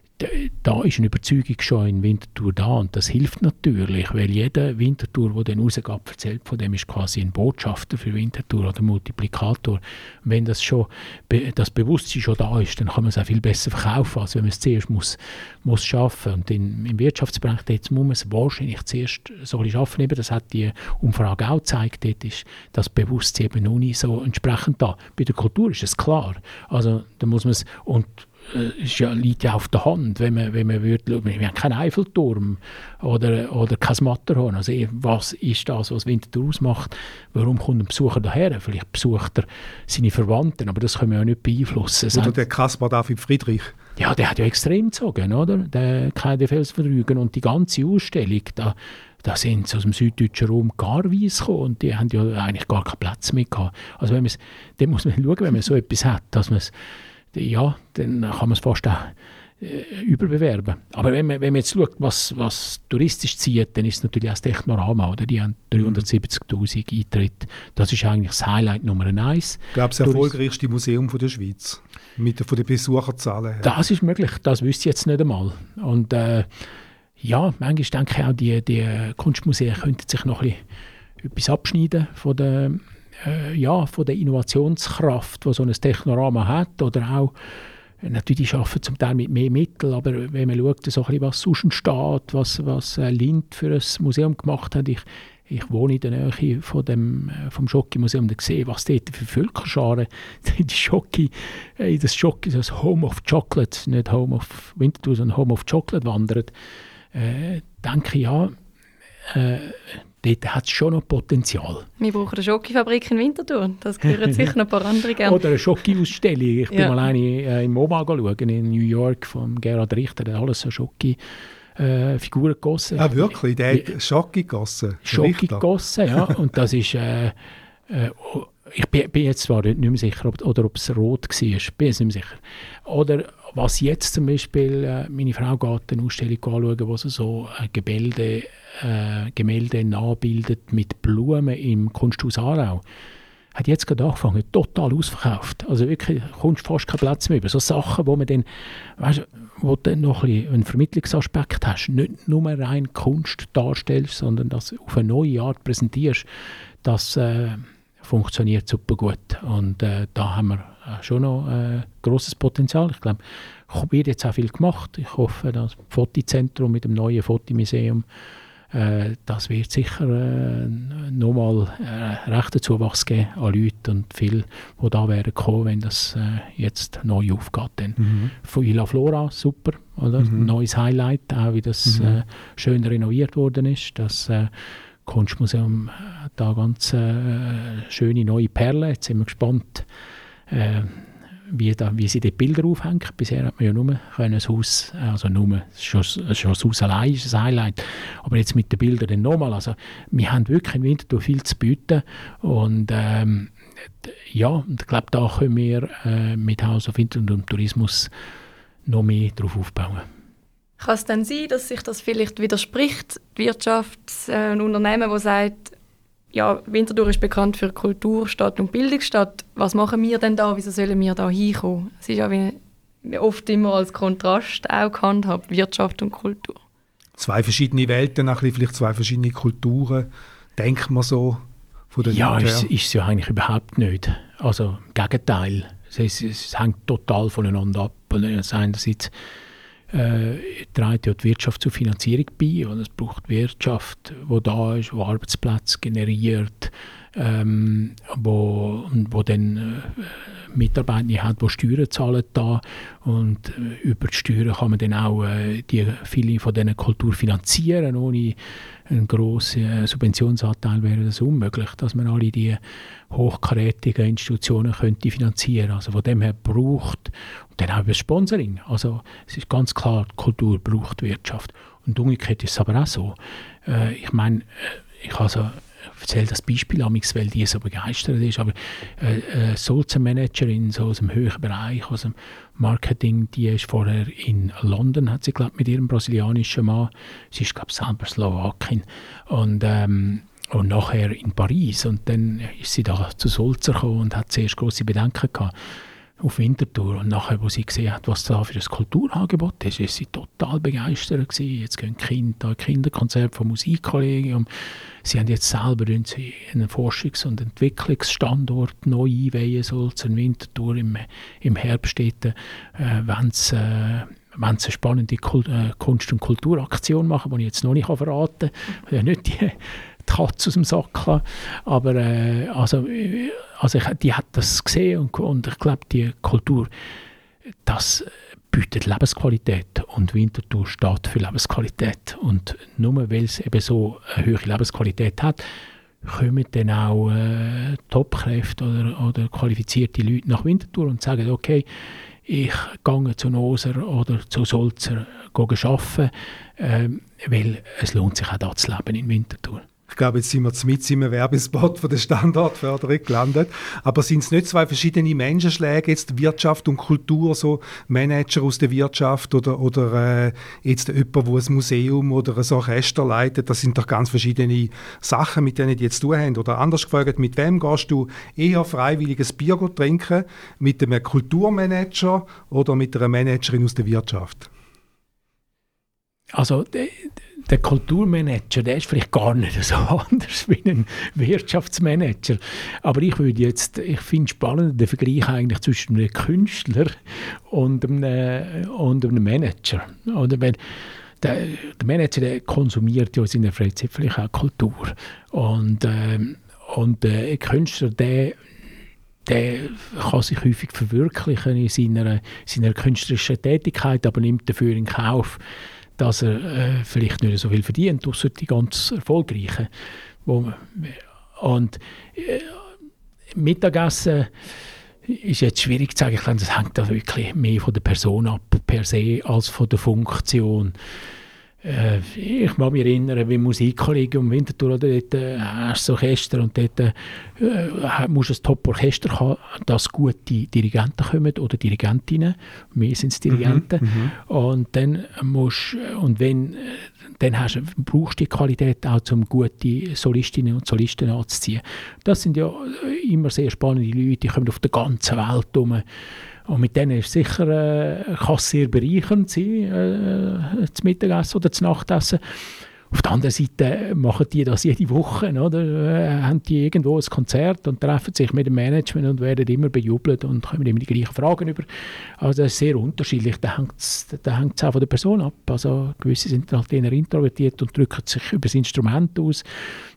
da ist eine Überzeugung schon in Winterthur da und das hilft natürlich, weil jeder Winterthur, der dann rausgeht, erzählt von dem, ist quasi ein Botschafter für Winterthur oder Multiplikator. Und wenn das schon das Bewusstsein schon da ist, dann kann man es auch viel besser verkaufen, als wenn man es zuerst muss, muss schaffen. Und in, im Wirtschaftsbereich jetzt muss man es wahrscheinlich zuerst so ein bisschen schaffen. Eben, das hat die Umfrage auch gezeigt, dort ist das Bewusstsein eben noch nicht so entsprechend da. Bei der Kultur ist es klar. Also da muss man es und es ja, liegt ja auf der Hand, wenn man, wenn man würde, wir haben keinen Eiffelturm oder, oder kein Matterhorn. Also was ist das, was Winterthur ausmacht? Warum kommt ein Besucher daher? Vielleicht besucht er seine Verwandten, aber das können wir ja nicht beeinflussen. Oder der Caspar David Friedrich. Ja, der hat ja extrem gezogen, oder? Der Kai der Felsverrügen und die ganze Ausstellung, da, da sind sie aus dem süddeutschen Raum Garweis gekommen und die haben ja eigentlich gar keinen Platz mehr gehabt. Also wenn dann muss man schauen, wenn man so etwas hat, dass man es ja, dann kann man es fast auch äh, überbewerben. Aber wenn man, wenn man jetzt schaut, was, was touristisch zieht, dann ist es natürlich auch das Technorama. Oder? Die haben dreihundertsiebzigtausend Eintritte. Das ist eigentlich das Highlight Nummer eins. Ich glaube, das erfolgreichste Museum von der Schweiz, mit, von den Besucherzahlen her. Das ist möglich, das wüsste ich jetzt nicht einmal. Und äh, ja, manchmal denke ich auch, die, die Kunstmuseen könnten sich noch ein bisschen etwas abschneiden von der ja, von der Innovationskraft, die so ein Technorama hat, oder auch, natürlich arbeiten zum Teil mit mehr Mitteln, aber wenn man schaut, so ein bisschen, was sonst steht, was, was Lind für ein Museum gemacht hat, ich, ich wohne in der Nähe von dem, vom Schoki-Museum und sehe, was dort für Völkerscharen in, die Schoki, in das Schoki, das Home of Chocolate, nicht Home of Winterthur, sondern Home of Chocolate wandern, äh, denke ich, ja, äh, dort hat es schon noch Potenzial. Wir brauchen eine Schokofabrik in Winterthur. Das gehören sicher noch ein paar andere gerne. Oder eine Schoki-Ausstellung. Ich bin ja. mal eine äh, im MoMA schauen, in New York, von Gerhard Richter. Der hat alles so Schoki-Figuren äh, gegossen. Ah, wirklich? Der hat Schoki gegossen? Schoki gegossen, ja. Und das ist... Äh, äh, ich bin, bin jetzt zwar nicht mehr sicher, ob, oder ob es rot war. Ich bin jetzt nicht mehr sicher. Oder was jetzt zum Beispiel, äh, meine Frau geht eine Ausstellung anschauen, wo sie so äh, Gemälde, äh, Gemälde nachbildet mit Blumen im Kunsthaus Aarau. Hat jetzt gerade angefangen, total ausverkauft. Also wirklich, kommst fast keinen Platz mehr über. So Sachen, wo man dann, weißt, wo du dann noch ein bisschen einen Vermittlungsaspekt hast. Nicht nur rein Kunst darstellst, sondern das auf eine neue Art präsentierst. Das äh, funktioniert super gut. Und äh, da haben wir äh, schon noch äh, grosses Potenzial. Ich glaube, es wird jetzt auch viel gemacht. Ich hoffe, das Fotozentrum mit dem neuen Fotomuseum, äh, das wird sicher äh, nochmal äh, rechten Zuwachs geben an Leuten und viel, die da werden kommen, wenn das äh, jetzt neu aufgeht. Dann. Mhm. Von Villa Flora, super. Oder? Mhm. Neues Highlight, auch wie das mhm. äh, schön renoviert worden ist. Das äh, Kunstmuseum hat da ganz äh, schöne neue Perlen. Jetzt sind wir gespannt, äh, wie, da, wie sie die Bilder aufhängen. Bisher hat man ja nur können das Haus, also nur, schon, schon das Haus allein ist ein Highlight, aber jetzt mit den Bildern dann nochmal. Also wir haben wirklich im Winterthur viel zu bieten und ähm, ja, ich glaube, da können wir äh, mit Haus auf Winterthur und Tourismus noch mehr darauf aufbauen. Kann es dann sein, dass sich das vielleicht widerspricht, die Wirtschaft, äh, ein Unternehmen, das sagt, ja, Winterthur ist bekannt für Kulturstadt und Bildungsstadt, was machen wir denn da, wieso sollen wir da hinkommen? Es ist ja wie oft immer als Kontrast auch gehandhabt, Wirtschaft und Kultur. Zwei verschiedene Welten, ein bisschen, vielleicht zwei verschiedene Kulturen, denkt man so von den Ja, Leuten ist, her. ist es ja eigentlich überhaupt nicht. Also im Gegenteil, es, ist, es hängt total voneinander ab. Das einerseits äh, trägt ja die Wirtschaft zur Finanzierung bei und es braucht Wirtschaft, die da ist, die Arbeitsplätze generiert, ähm, wo, wo dann äh, Mitarbeiter hat, die Steuern zahlen da und äh, über die Steuern kann man dann auch äh, die, viele von diesen Kultur finanzieren. Ohne einen grossen Subventionsanteil wäre das unmöglich, dass man alle die hochkarätigen Institutionen könnte finanzieren. Also von dem her braucht und dann auch über das Sponsoring. Also es ist ganz klar, die Kultur braucht Wirtschaft. Und umgekehrt ist es aber auch so. Äh, ich meine, ich also Ich erzähle das Beispiel, weil die so begeistert ist, aber äh, eine Sulzer-Managerin so aus dem höheren Bereich, aus dem Marketing, die ist vorher in London, hat sie glaub, mit ihrem brasilianischen Mann, sie ist glaube selber Slowakin, und, ähm, und nachher in Paris, und dann ist sie da zu Sulzer gekommen und hat zuerst grosse Bedenken gehabt auf Winterthur, und nachher, wo sie gesehen hat, was da für ein Kulturangebot ist, ist sie total begeistert gewesen. Jetzt gehen die Kinder da ein Kinderkonzert vom Musikkollegium. Sie haben jetzt selber einen Forschungs- und Entwicklungsstandort neu einweihen sollen, in Winterthur im, im Herbst, äh, wenn sie äh, wenn sie eine spannende Kult- äh, Kunst- und Kulturaktion machen, die ich jetzt noch nicht verraten kann. Ja, nicht die, die Katze aus dem Sack haben. Aber äh, also, also ich, die hat das gesehen und, und ich glaube, die Kultur, das bietet Lebensqualität und Winterthur steht für Lebensqualität. Und nur weil es eben so eine hohe Lebensqualität hat, kommen dann auch äh, Topkräfte oder, oder qualifizierte Leute nach Winterthur und sagen, okay, ich gehe zu Noser oder zu Sulzer arbeiten, äh, weil es lohnt sich auch da zu leben in Winterthur. Ich glaube, jetzt sind wir mit im Werbespot von der Standortförderung gelandet. Aber sind es nicht zwei verschiedene Menschenschläge, jetzt Wirtschaft und Kultur, so Manager aus der Wirtschaft oder, oder äh, jetzt jemand, der ein Museum oder ein Orchester leitet? Das sind doch ganz verschiedene Sachen, mit denen die jetzt zu tun haben. Oder anders gefragt, mit wem gehst du eher freiwilliges Bier trinken? Mit einem Kulturmanager oder mit einer Managerin aus der Wirtschaft? Also der, der Kulturmanager, der ist vielleicht gar nicht so anders wie ein Wirtschaftsmanager. Aber ich würde jetzt, ich finde spannend den Vergleich eigentlich zwischen einem Künstler und einem, und einem Manager. Oder wenn, der, der Manager, der konsumiert ja in seiner Freizeit vielleicht auch Kultur. Und, äh, und der Künstler, der der kann sich häufig verwirklichen in seiner, seiner künstlerischen Tätigkeit, aber nimmt dafür in Kauf, dass er äh, vielleicht nicht so viel verdient, außer die ganz Erfolgreichen. Wo, und äh, Mittagessen ist jetzt schwierig zu sagen. Ich glaube, das hängt da wirklich mehr von der Person ab, per se, als von der Funktion. Äh, ich kann mich erinnern, wie Musikkollegium Winterthur, oder dort äh, hast du ein Orchester und dort äh, musst du ein Top-Orchester haben, dass gute Dirigenten kommen oder Dirigentinnen, mehr sind es Dirigenten. Mhm, und dann musst, und wenn, dann hast, brauchst du die Qualität auch, um gute Solistinnen und Solisten anzuziehen. Das sind ja immer sehr spannende Leute, die kommen auf der ganzen Welt herum. Und mit denen ist sicher, äh, kann es sehr bereichernd sein, äh, zum Mittagessen oder zum Nachtessen. Auf der anderen Seite machen die das jede Woche, oder? Äh, haben die irgendwo ein Konzert und treffen sich mit dem Management und werden immer bejubelt und kommen immer die gleichen Fragen über. Also das ist sehr unterschiedlich, da hängt es da hängt's auch von der Person ab. Also gewisse sind halt eher introvertiert und drücken sich über das Instrument aus.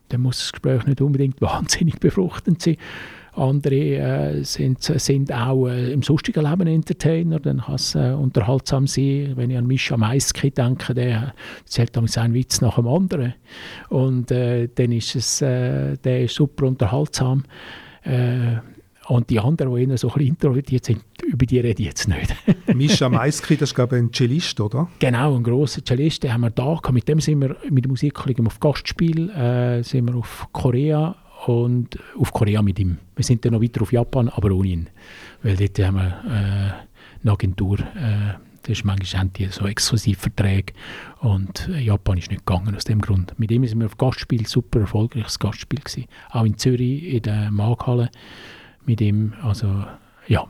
dann muss das Gespräch nicht unbedingt wahnsinnig befruchtend sein. Andere äh, sind, sind auch äh, im sonstigen Leben Entertainer, dann kann es äh, unterhaltsam sein. Wenn ich an Mischa Meiski denke, der erzählt damals einen Witz nach dem anderen. Und äh, dann ist es äh, der ist super unterhaltsam. Äh, und die anderen, die eher so ein bisschen introvertiert sind, über die rede ich jetzt nicht. Mischa Meiski, das ist glaube ich ein Cellist, oder? Genau, ein grosser Cellist, den haben wir da. Mit dem sind wir mit der Musikkollegin auf Gastspiel, äh, sind wir auf Korea und auf Korea mit ihm. Wir sind dann noch weiter auf Japan, aber ohne ihn. Weil dort haben wir äh, eine Agentur, äh, das ist manchmal haben die so Exklusivverträge und Japan ist nicht gegangen aus dem Grund. Mit ihm sind wir auf Gastspiel, super erfolgreiches Gastspiel gewesen. Auch in Zürich, in der Markthalle mit ihm, also ja.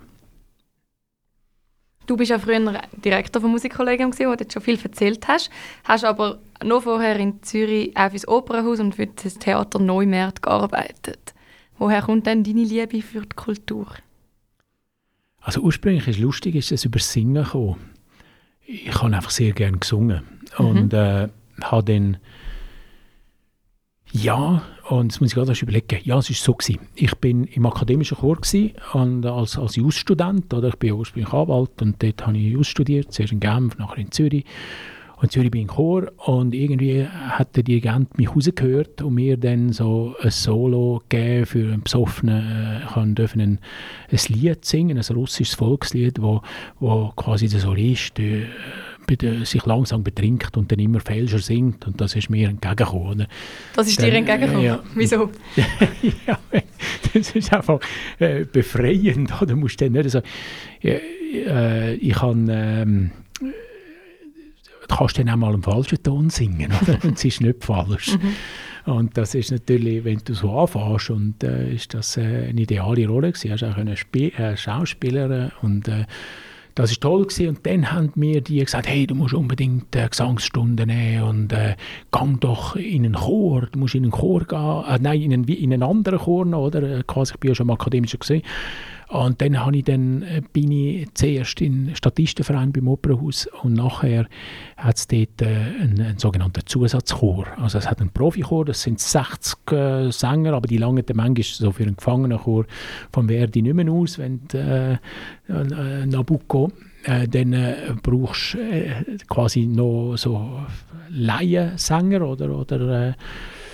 Du bist ja früher Direktor vom Musikkollegium gewesen, wo du schon viel erzählt hast. Hast aber noch vorher in Zürich auch fürs Opernhaus und für das Theater Neumärt gearbeitet. Woher kommt denn deine Liebe für die Kultur? Also ursprünglich ist lustig, ist es über Singen gekommen. Ich habe einfach sehr gerne gesungen mhm. und äh, habe dann ja, und jetzt muss ich gerade überlegen. Ja, es war so gewesen. Ich bin im akademischen Chor gewesen, und als, als Jus-Student, oder? Ich bin ursprünglich Anwalt und dort habe ich Jus studiert, zuerst in Genf, nachher in Zürich. Und in Zürich bin ich im Chor und irgendwie hat der Dirigent mich rausgehört und mir dann so ein Solo gegeben für einen Besoffenen. Ich durfte ein, ein Lied singen, ein russisches Volkslied, wo, wo quasi der Solist äh, sich langsam betrinkt und dann immer falscher singt, und das ist mir entgegengekommen. Oder? Das ist dann, dir entgegengekommen? Ja. Wieso? Ja, das ist einfach äh, befreiend. Da musst du dann nicht so... Äh, ich kann... Ähm, du kannst dann auch mal einen falschen Ton singen, oder? Und es ist nicht falsch. Mhm. Und das ist natürlich, wenn du so anfängst, und äh, ist das äh, eine ideale Rolle gewesen. Du hast auch eine Sp- äh, Schauspielerin und äh, das war toll gewesen. Und dann haben mir die gesagt, hey, du musst unbedingt äh, Gesangsstunden nehmen und äh, gang doch in einen Chor. Du musst in einen Chor gehen, äh, nein, in einen, in einen anderen Chor noch, oder? Quasi, ich bin ja schon im Akademischen gesehen. Und dann, habe ich dann bin ich zuerst im Statistenverein beim Opernhaus und nachher hat es dort äh, einen, einen sogenannten Zusatzchor. Also es hat einen Profichor, das sind sechzig äh, Sänger, aber die langen dann manchmal so für einen Gefangenenchor von Verdi nicht mehr aus, wenn die, äh, äh, Nabucco, äh, dann äh, brauchst du äh, quasi noch so Laiensänger oder, oder äh,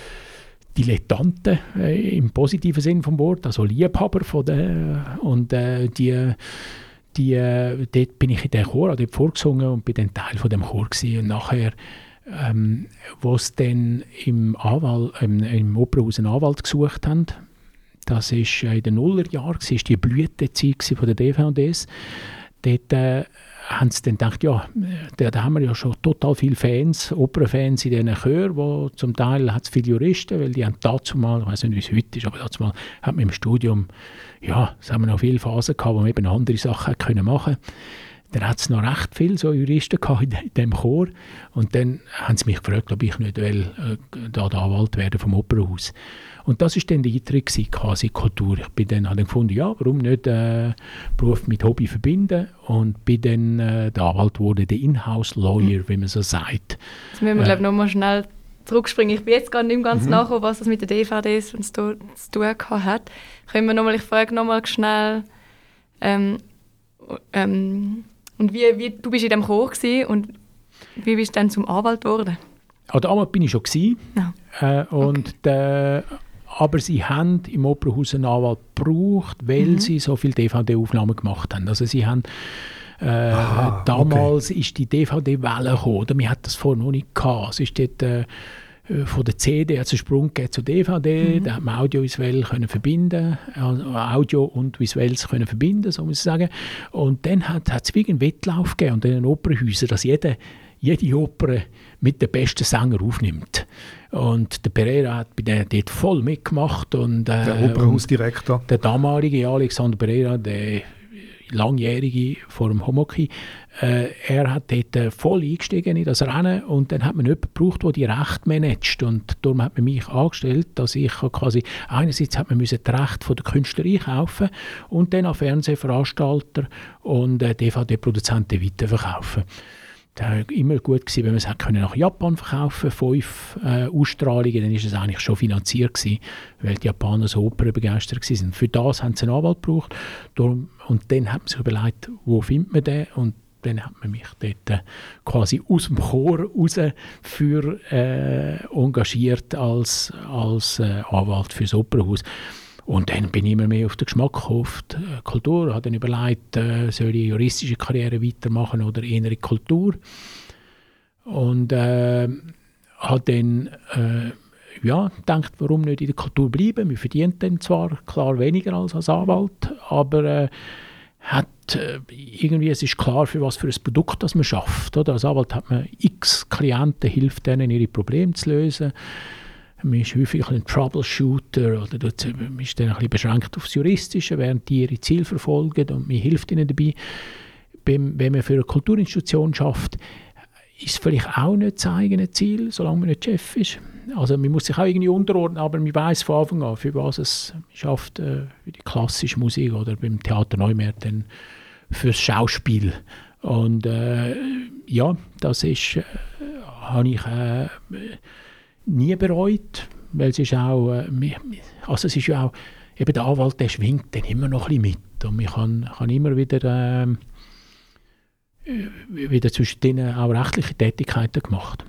Dilettanten äh, im positiven Sinn vom Wort, also Liebhaber von der, und äh, die, die, äh, dort bin ich in den Chor, dort vorgesungen und bin dann Teil von dem Chor gewesen. Und nachher, ähm, wo es dann im, Anwalt, im, im Opernhaus einen Anwalt gesucht haben, das war in den Nullerjahren, das war die Blütezeit von der D V Ds, dort äh, haben sie dann gedacht, ja, da, da haben wir ja schon total viele Fans, Opernfans in diesen Chören, wo zum Teil hat es viele Juristen, weil die haben dazu mal, ich weiß nicht, wie es heute ist, aber dazu mal hat man im Studium, ja, es haben wir noch viele Phasen gehabt, wo man eben andere Sachen können machen. Dann hat es noch recht viele so Juristen gehabt in, in diesem Chor, und dann haben sie mich gefragt, ob ich nicht will, äh, da der Anwalt werden vom Opernhaus. Und das war dann der Eintritt gewesen, quasi Kultur. Ich bin dann, habe dann gefunden, ja, warum nicht äh, Beruf mit Hobby verbinden, und bin dann äh, der Anwalt geworden, der Inhouse-Lawyer, mhm. wie man so sagt. Jetzt müssen wir, äh, glaube ich, noch mal schnell zurückspringen. Ich bin jetzt gar nicht mehr ganz mhm. nachgekommen, was das mit den D V Ds zu tun hat. Können wir noch mal, ich frage noch mal schnell, ähm, ähm, und wie, wie, du bist in diesem Chor gewesen, und wie bist du dann zum Anwalt geworden? Ah, der Anwalt bin ich schon gewesen, no. äh, und okay. der, aber sie haben im Opernhaus einen Anwalt gebraucht, weil mhm. sie so viele D V D-Aufnahmen gemacht haben. Also sie haben äh, Aha, damals okay. ist die D V D-Welle gekommen, oder? Wir hatten das vorher noch nicht gehabt. Es ist dort, äh, von der C D hat es einen Sprung gegeben zu D V D, mhm. da hat man audiovisuell können verbinden, also Audio und Visuelles können verbinden, so muss ich sagen. Und dann hat es wie einen Wettlauf gegeben und in den Opernhäusern, dass jede, jede Oper mit den besten Sängern aufnimmt. Und der Pereira hat bei denen dort voll mitgemacht. Und, äh, der Opernhausdirektor. Der damalige Alexander Pereira, der langjährige vor dem Homoki, äh, er hat dort äh, voll eingestiegen in das Rennen, und dann hat man jemanden gebraucht, der die Rechte managt, und darum hat man mich angestellt, dass ich quasi, einerseits hat man müssen die Rechte von der Künstler einkaufen und dann an Fernsehveranstalter und äh, D V D-Produzenten weiterverkaufen. war immer gut gewesen, wenn man es können nach Japan verkaufen konnte. Fünf äh, Ausstrahlungen, dann war es eigentlich schon finanziert gewesen, weil die Japaner so Opern begeistert waren. Für das haben sie einen Anwalt gebraucht. Darum, und dann hat man sich überlegt, wo findet man den? Und dann hat man mich dort äh, quasi aus dem Chor raus für äh, engagiert als, als äh, Anwalt für das Opernhaus. Und dann bin ich immer mehr auf den Geschmack gekommen, auf die Kultur. Ich habe dann überlegt, äh, soll ich juristische Karriere weitermachen oder eher in die Kultur. Und äh, habe dann äh, ja, gedacht, warum nicht in der Kultur bleiben. Man verdient dann zwar klar weniger als als Anwalt, aber äh, hat, äh, irgendwie, es ist klar, für was für ein Produkt das man schafft. Oder? Als Anwalt hat man x Klienten, hilft denen, ihre Probleme zu lösen. Man ist häufig ein Troubleshooter oder man ist dann ein bisschen beschränkt aufs Juristische, während die ihre Ziele verfolgen und man hilft ihnen dabei. Beim, wenn man für eine Kulturinstitution schafft, ist es vielleicht auch nicht das eigene Ziel, solange man nicht Chef ist. Also man muss sich auch irgendwie unterordnen, aber man weiss von Anfang an, für was es schafft, äh, für die klassische Musik oder beim Theater Neumärt dann fürs Schauspiel. Und äh, ja, das ist, äh, habe ich äh, nie bereut, weil es ist auch, äh, also es ist ja auch, eben der Anwalt, der schwingt dann immer noch ein bisschen mit und man kann, kann immer wieder, äh, wieder zwischen denen auch rechtliche Tätigkeiten gemacht.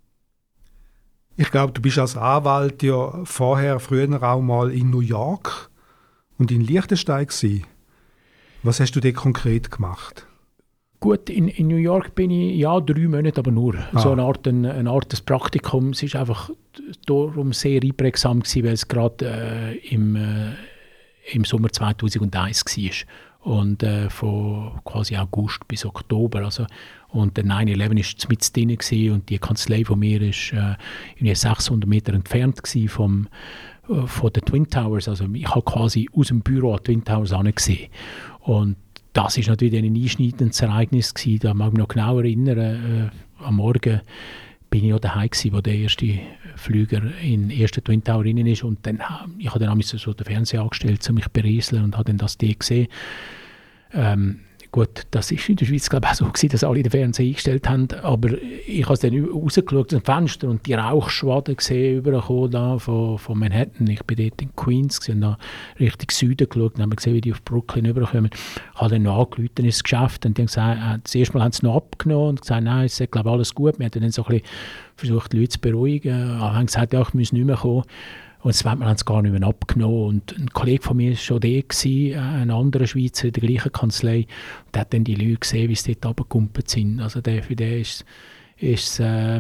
Ich glaube, du bist als Anwalt ja vorher, früher auch mal in New York und in Liechtenstein gewesen. Was hast du dort konkret gemacht? Gut, in, in New York bin ich ja drei Monate, aber nur. Ah. So eine Art, ein, eine Art des Praktikums. Es war einfach darum sehr einprägsam gewesen, weil es gerade äh, im, äh, im Sommer zweitausendeins war. Und äh, von quasi August bis Oktober. Also, und der nine eleven war mit drin gewesen, und die Kanzlei von mir war äh, sechshundert Meter entfernt vom, äh, von den Twin Towers. Also ich habe quasi aus dem Büro an die Twin Towers gesehen. Und das war natürlich ein einschneidendes Ereignis gewesen. Da mag ich mich noch genau erinnern. Äh, am Morgen bin ich ja daheim gewesen, wo der erste Flüger in den ersten Twin Tower rein ist. Und dann, ich habe dann so den Fernseher angestellt, um mich zu berieseln, und habe dann das dort gesehen. Ähm, gut, das war in der Schweiz, glaube ich, auch so gewesen, dass alle den Fernseher eingestellt haben. Aber ich habe dann rausgeschaut aus dem Fenster und die Rauchschwaden gesehen, übergekommen da von, von Manhattan. Ich bin dort in Queens und da Richtung Süden geschaut und habe gesehen, wie die auf Brooklyn rüberkommen. Ich habe dann noch angerufen ins Geschäft und die haben gesagt, äh, das erste Mal haben sie noch abgenommen und gesagt, nein, es ist, glaube ich, alles gut. Wir haben dann so ein bisschen versucht, die Leute zu beruhigen. Aber haben gesagt, ja, ich muss nicht mehr kommen. Und das Mal haben sie gar nicht mehr abgenommen. Und ein Kollege von mir war schon da, ein anderer Schweizer in der gleichen Kanzlei. Und der hat dann die Leute gesehen, wie sie dort runtergekumpelt sind. Also der, für den ist es äh,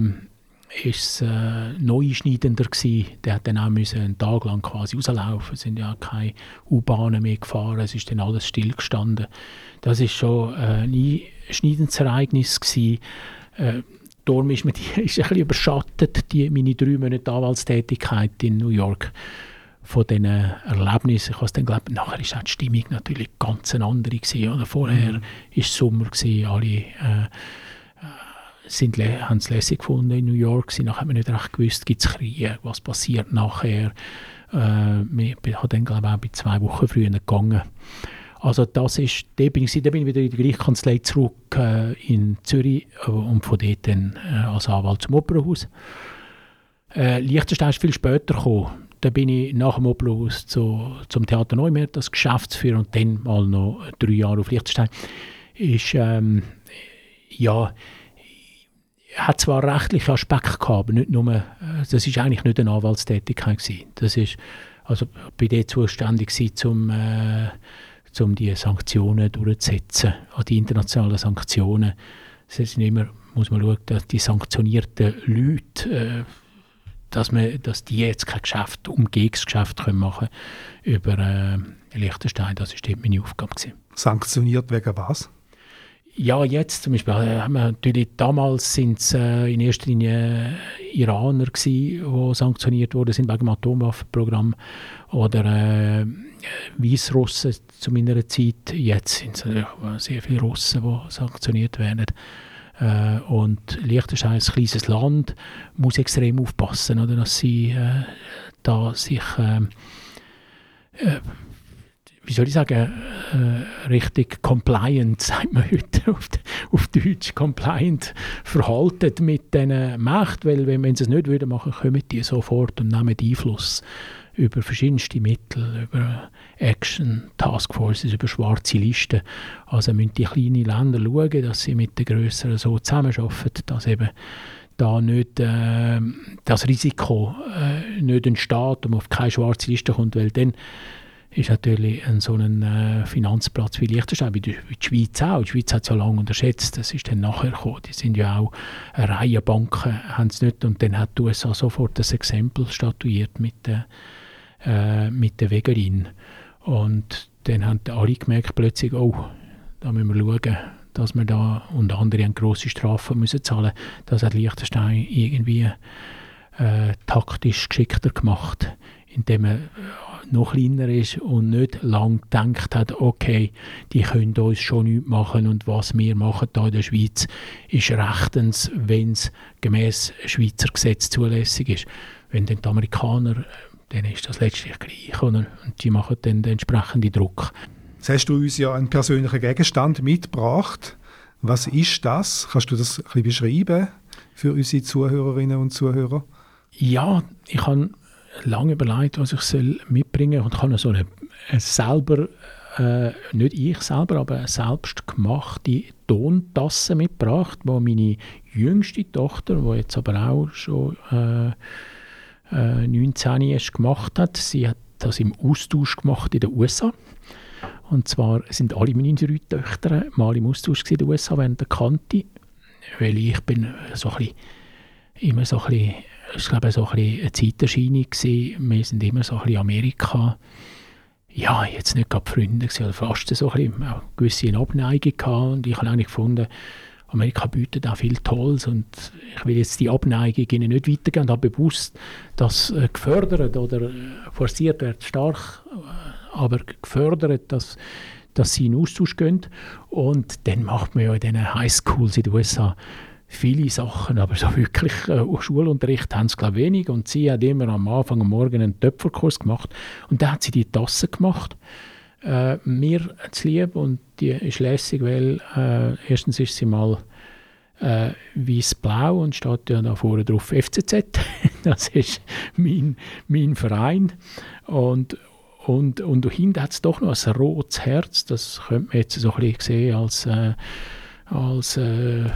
äh, noch einschneidender gewesen. Der hat dann auch müssen einen Tag lang quasi rauslaufen. Es sind ja keine U-Bahnen mehr gefahren. Es ist dann alles stillgestanden. Das war schon äh, ein einschneidendes Ereignis gewesen. Äh, Darum ist, die, ist ein bisschen überschattet, die, meine drei Monate Anwaltstätigkeit in New York, von diesen Erlebnissen. Ich habe dann geglaubt, nachher war die Stimmung natürlich ganz eine andere gewesen. Oder vorher war es Sommer, gewesen, alle äh, sind, haben es lässig gefunden in New York. Nachher haben wir nicht recht gewusst, gibt es Krieg, was passiert nachher. Äh, ich habe dann, glaube ich, auch bei zwei Wochen früher gegangen. Also das ist, da bin ich, da bin ich wieder in die gleiche Kanzlei zurück äh, in Zürich äh, und von dort dann äh, als Anwalt zum Opernhaus. Äh, Liechtenstein ist viel später gekommen. Da bin ich nach dem Opernhaus zu, zum Theater Neumärt als Geschäftsführer und dann mal noch drei Jahre auf Liechtenstein. Ist, ähm, ja, hat zwar rechtliche Aspekte gehabt, aber nicht nur, äh, das ist eigentlich nicht eine Anwaltstätigkeit gewesen. Das ist, also bei der zuständig gewesen, zum äh, um die Sanktionen durchzusetzen, an die internationalen Sanktionen. Es ist immer, muss man schauen, dass die sanktionierten Leute, äh, dass, man, dass die jetzt kein Geschäft, Umgehungsgeschäft können machen über äh, Liechtenstein. Das war dort meine Aufgabe gewesen. Sanktioniert wegen was? Ja, jetzt zum Beispiel, äh, haben wir natürlich, damals sind es äh, in erster Linie Iraner gewesen, die sanktioniert wurden sind wegen dem Atomwaffenprogramm, oder äh, Weißrussen zu meiner Zeit. Jetzt sind es natürlich sehr viele Russen, die sanktioniert werden. Äh, und Liechtenstein ist ein kleines Land, muss extrem aufpassen, oder, dass sie äh, da sich äh, äh, wie soll ich sagen, äh, richtig compliant, sagt man heute auf, auf Deutsch, compliant verhalten mit diesen Mächten, weil wenn, wenn sie es nicht würden machen, kommen die sofort und nehmen Einfluss über verschiedenste Mittel, über Action, Taskforces, über schwarze Listen. Also müssen die kleinen Länder schauen, dass sie mit den grösseren so zusammenarbeiten, dass eben da nicht äh, das Risiko äh, nicht entsteht und man auf keine schwarze Liste kommt, weil dann ist natürlich ein, so ein äh, Finanzplatz wie Liechtenstein, wie die, wie die Schweiz auch. Die Schweiz hat es ja lange unterschätzt, das ist dann nachher gekommen. Die sind ja auch, eine Reihe Banken haben es nicht, und dann hat die U S A sofort das Exempel statuiert mit der, äh, mit der Wegerin. Und dann haben alle gemerkt plötzlich, oh, da müssen wir schauen, dass wir da, und andere haben grosse Strafen müssen zahlen. Das hat Liechtenstein irgendwie äh, taktisch geschickter gemacht, indem er noch kleiner ist und nicht lange gedacht hat, okay, die können uns schon nichts machen und was wir machen hier in der Schweiz ist rechtens, wenn es gemäss Schweizer Gesetz zulässig ist. Wenn dann die Amerikaner, dann ist das letztlich gleich, oder? Und die machen dann den entsprechenden Druck. Jetzt hast du uns ja einen persönlichen Gegenstand mitgebracht. Was ist das? Kannst du das ein bisschen beschreiben für unsere Zuhörerinnen und Zuhörer? Ja, ich habe lange überlegt, was ich soll mitbringen soll, und habe so eine, eine selber, äh, nicht ich selber, aber eine selbst gemachte Tontasse mitgebracht, die meine jüngste Tochter, die jetzt aber auch schon äh, äh, neunzehn ist, gemacht hat. Sie hat das im Austausch gemacht in den U S A. Und zwar sind alle meine drei Töchter mal im Austausch in den U S A während der Kante, weil ich bin so ein bisschen, immer so ein bisschen, ich glaube, so ein bisschen eine Zeiterscheinung gewesen. Wir sind immer so ein bisschen Amerika, ja, jetzt nicht gerade Freunde gewesen, oder fast so ein bisschen, auch gewisse Abneigung gehabt. Und ich habe eigentlich gefunden, Amerika bietet auch viel Tolles, und ich will jetzt die Abneigung ihnen nicht weitergeben und habe bewusst das äh, gefördert oder äh, forciert wird stark, äh, aber gefördert, dass, dass sie in den Austausch gehen. Und dann macht man ja in diesen Highschools in den U S A viele Sachen, aber so wirklich äh, Schulunterricht haben sie, glaube ich, wenig. Und sie hat immer am Anfang am Morgen einen Töpferkurs gemacht, und dann hat sie die Tasse gemacht. Äh, mir zu lieb, und die ist lässig, weil äh, erstens ist sie mal äh, weiß-blau und steht ja da vorne drauf F C Z. Das ist mein, mein Verein. Und, und, und hinten hat es doch noch ein rotes Herz. Das könnte man jetzt so ein bisschen sehen als, äh, als äh,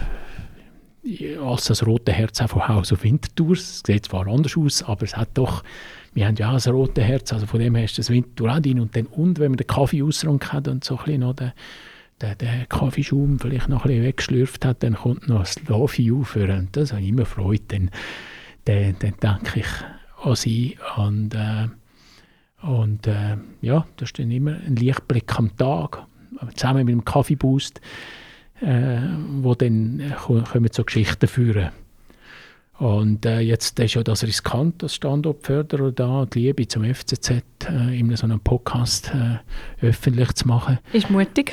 als das rote Herz auch von Haus auf Winterthur. Es sieht zwar anders aus, aber es hat doch, wir haben ja auch ein rotes Herz, also von dem her ist das Winterthur auch drin. Und dann, und wenn man den Kaffeeausrang hat und so ein bisschen noch den, den, den Kaffeeschaum vielleicht noch ein bisschen weggeschlürft hat, dann kommt noch das Lofi aufhören. Und das habe ich immer Freude. Dann, dann, dann denke ich an sie. Und, äh, und äh, ja, das ist dann immer ein Lichtblick am Tag, zusammen mit dem Kaffeeboost. Äh, wo dann äh, kommen so Geschichten führen. Und äh, jetzt ist ja das riskant, das Standortförderer da, die Liebe zum F C Z äh, in so einem Podcast äh, öffentlich zu machen. Ist mutig.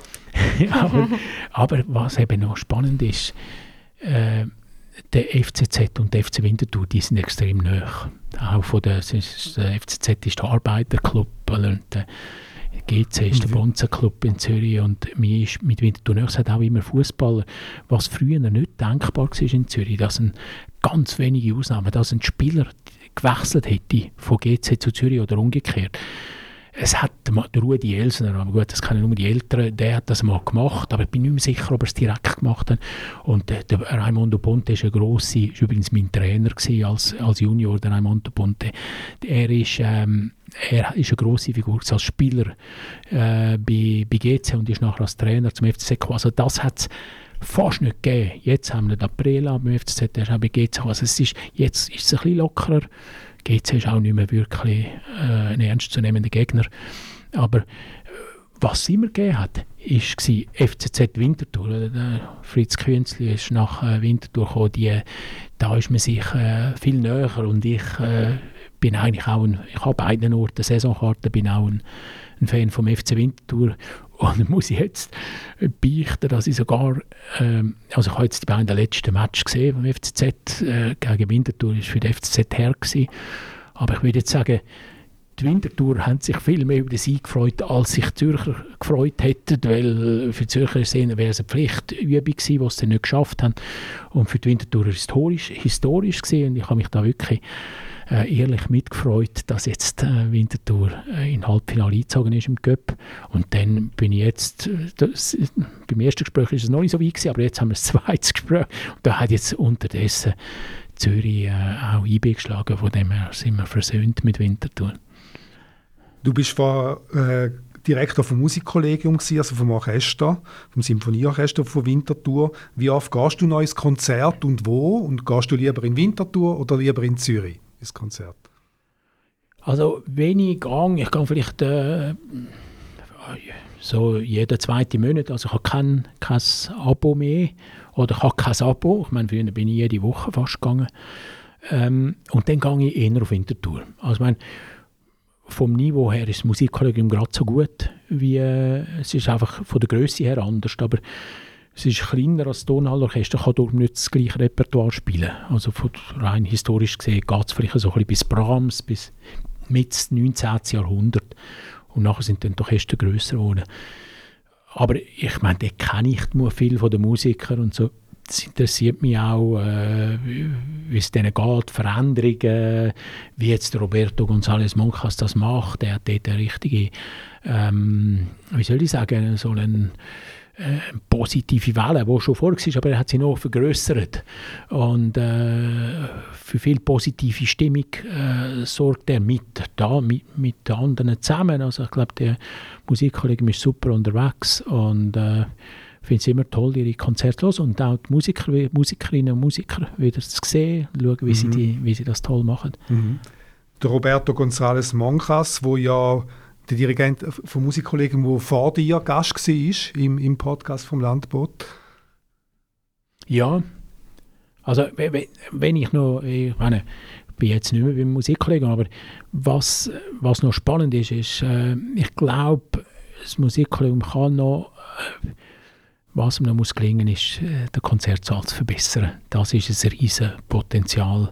aber, aber was eben noch spannend ist, äh, der F C Z und der F C Winterthur, die sind extrem nahe. Auch von der, der F C Z ist der Arbeiterclub, und der G C ist der Bonzen-Club in Zürich, und mir ist mit Winterthur nahe, es hat auch immer Fußballer, was früher nicht denkbar war in Zürich, dass ein ganz wenige Ausnahmen, dass ein Spieler gewechselt hätte von G C zu Zürich oder umgekehrt. Es hat der Rudi Elsner, aber gut, das kennen nur die Älteren, der hat das mal gemacht, aber ich bin nicht mehr sicher, ob er es direkt gemacht hat. Und der, der Raimondo Ponte ist ein grosser, ist übrigens mein Trainer gewesen als, als Junior, der Raimondo Ponte. Er ist, ähm, er ist eine grosse Figur als Spieler äh, bei, bei G C und ist nachher als Trainer zum F C Z gekommen. Also das hat es fast nicht gegeben. Jetzt haben wir den Aprila beim F C Z, der ist auch bei G C. Also es ist, jetzt ist es ein bisschen lockerer. G C ist auch nicht mehr wirklich äh, ein ernstzunehmender Gegner. Aber was es immer gegeben hat, war F C Z Winterthur. Der Fritz Künzli ist nach äh, Winterthur gekommen. Die, da ist man sich äh, viel näher. Und ich äh, bin eigentlich auch, ein, ich habe beiden Orten Saisonkarte, bin auch ein, ein Fan vom F C Winterthur. Und muss ich jetzt beichten, dass ich sogar, ähm, also ich habe jetzt die beiden letzten Match gesehen vom F C Z äh, gegen Winterthur, ist für den F C Z her gewesen. Aber ich würde jetzt sagen, die Winterthur haben sich viel mehr über den Sieg gefreut, als sich die Zürcher gefreut hätten, weil für die Zürcher wäre es eine Pflichtübung gewesen, die sie dann nicht geschafft haben. Und für die Winterthur war es historisch, historisch gewesen, und ich habe mich da wirklich äh, ehrlich mitgefreut, dass jetzt äh, Winterthur äh, in Halbfinale eingezogen ist im Cup. Und dann bin ich jetzt, das, beim ersten Gespräch war es noch nicht so weit gewesen, aber jetzt haben wir das zweite Gespräch, und da hat jetzt unterdessen Zürich äh, auch I B geschlagen, von dem her sind wir versöhnt mit Winterthur. Du bist vor, äh, Direktor vom Musikkollegium gewesen, also vom Orchester, vom Symphonieorchester von Winterthur. Wie oft gehst du noch ins Konzert und wo? Und gehst du lieber in Winterthur oder lieber in Zürich ins Konzert? Also wenn ich gehe, ich gehe vielleicht äh, so jeden zweiten Monat, also ich habe kein, kein Abo mehr oder ich habe kein Abo, ich meine, früher bin ich jede Woche fast gegangen. Ähm, und dann gehe ich eher auf Winterthur. Also ich meine, vom Niveau her ist das Musikkollegium gerade so gut, wie äh, es ist einfach von der Grösse her anders, aber es ist kleiner als das Tonhallorchester, kann dort nicht das gleiche Repertoire spielen. Also von rein historisch gesehen geht es vielleicht so ein bisschen bis Brahms, bis mit dem neunzehnten. Jahrhundert. Und nachher sind dann die Orchester grösser geworden. Aber ich meine, da kenne ich nur viel von den Musikern und so. Es interessiert mich auch, äh, wie es denen geht, Veränderungen, wie jetzt Roberto González Moncas das macht. Er hat dort eine richtige, ähm, wie soll ich sagen, so eine äh, positive Welle, die schon vorher war, aber er hat sie noch vergrößert. Und äh, für viel positive Stimmung äh, sorgt er mit, da, mit, mit den anderen zusammen. Also ich glaube, der Musikkollege ist super unterwegs und äh, ich finde es immer toll, ihre Konzerte zu hören und auch die Musiker, Musikerinnen und Musiker wieder zu sehen, schauen, wie, mhm. sie, die, wie sie das toll machen. Mhm. Der Roberto González Moncas, wo ja der Dirigent vom Musikkollegen, der vor dir Gast war im, im Podcast vom Landboot. Ja, also wenn ich noch, ich meine, ich bin jetzt nicht mehr beim Musikkollegen, aber was, was noch spannend ist, ist, äh, ich glaube, das Musikkollegium kann noch, äh, was ihm noch muss gelingen, ist, äh, den Konzertsaal zu verbessern. Das ist ein riesen Potenzial.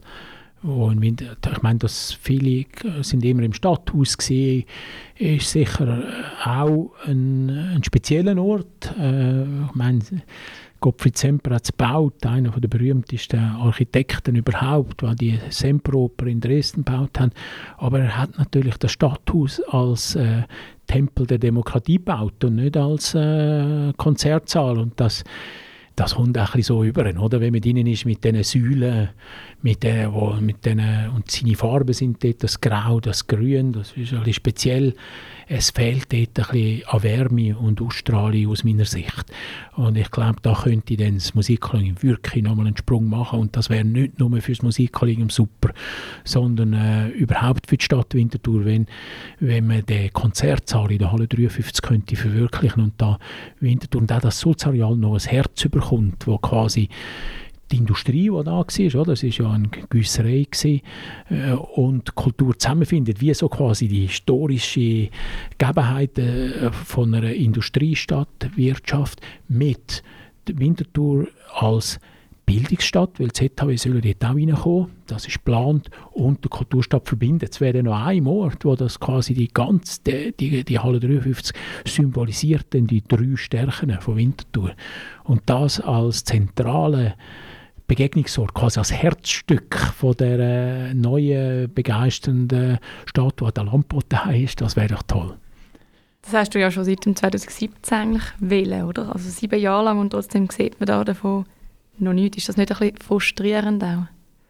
Und ich meine, dass viele sind immer im Stadthaus gewesen, ist sicher auch ein, ein spezieller Ort. Äh, ich meine, Gottfried Semper hat es gebaut, einer der berühmtesten Architekten überhaupt, weil die Semperoper in Dresden gebaut haben. Aber er hat natürlich das Stadthaus als äh, Tempel der Demokratie gebaut und nicht als äh, Konzertsaal. Und das Das kommt auch ein bisschen so über, oder? Wenn man drinnen ist mit diesen Säulen, mit den, wo, mit denen, und seine Farben sind dort das Grau, das Grün, das ist ein bisschen speziell. Es fehlt dort ein bisschen an Wärme und Ausstrahlung aus meiner Sicht. Und ich glaube, da könnte dann das Musikkollegium wirklich nochmal einen Sprung machen. Und das wäre nicht nur für das Musikkollegium super, sondern äh, überhaupt für die Stadt Winterthur, wenn, wenn man den Konzertsaal in der Halle dreiundfünfzig könnte verwirklichen und da Winterthur und auch das Sulzareal noch ein Herz bekommt, wo quasi die Industrie, die da war, oder? Das war ja eine Güsserei gewesen, äh, und Kultur zusammenfindet, wie so quasi die historische Gegebenheiten äh, von einer Industriestadt, Wirtschaft mit Winterthur als Bildungsstadt, weil die Z H W soll dort auch reinkommen, das ist geplant, und die Kulturstadt verbinden. Es wäre noch ein Ort, wo das quasi die ganze, die, die, die Halle dreiundfünfzig symbolisiert, denn die drei Stärken von Winterthur. Und das als zentrale Begegnungsort, quasi als Herzstück von der äh, neuen, begeisternden Stadt, die der Landboot ist, das wäre doch toll. Das hast du ja schon seit dem zweitausendsiebzehn eigentlich wählen, oder? Also sieben Jahre lang, und trotzdem sieht man da davon noch nichts. Ist das nicht ein bisschen frustrierend auch?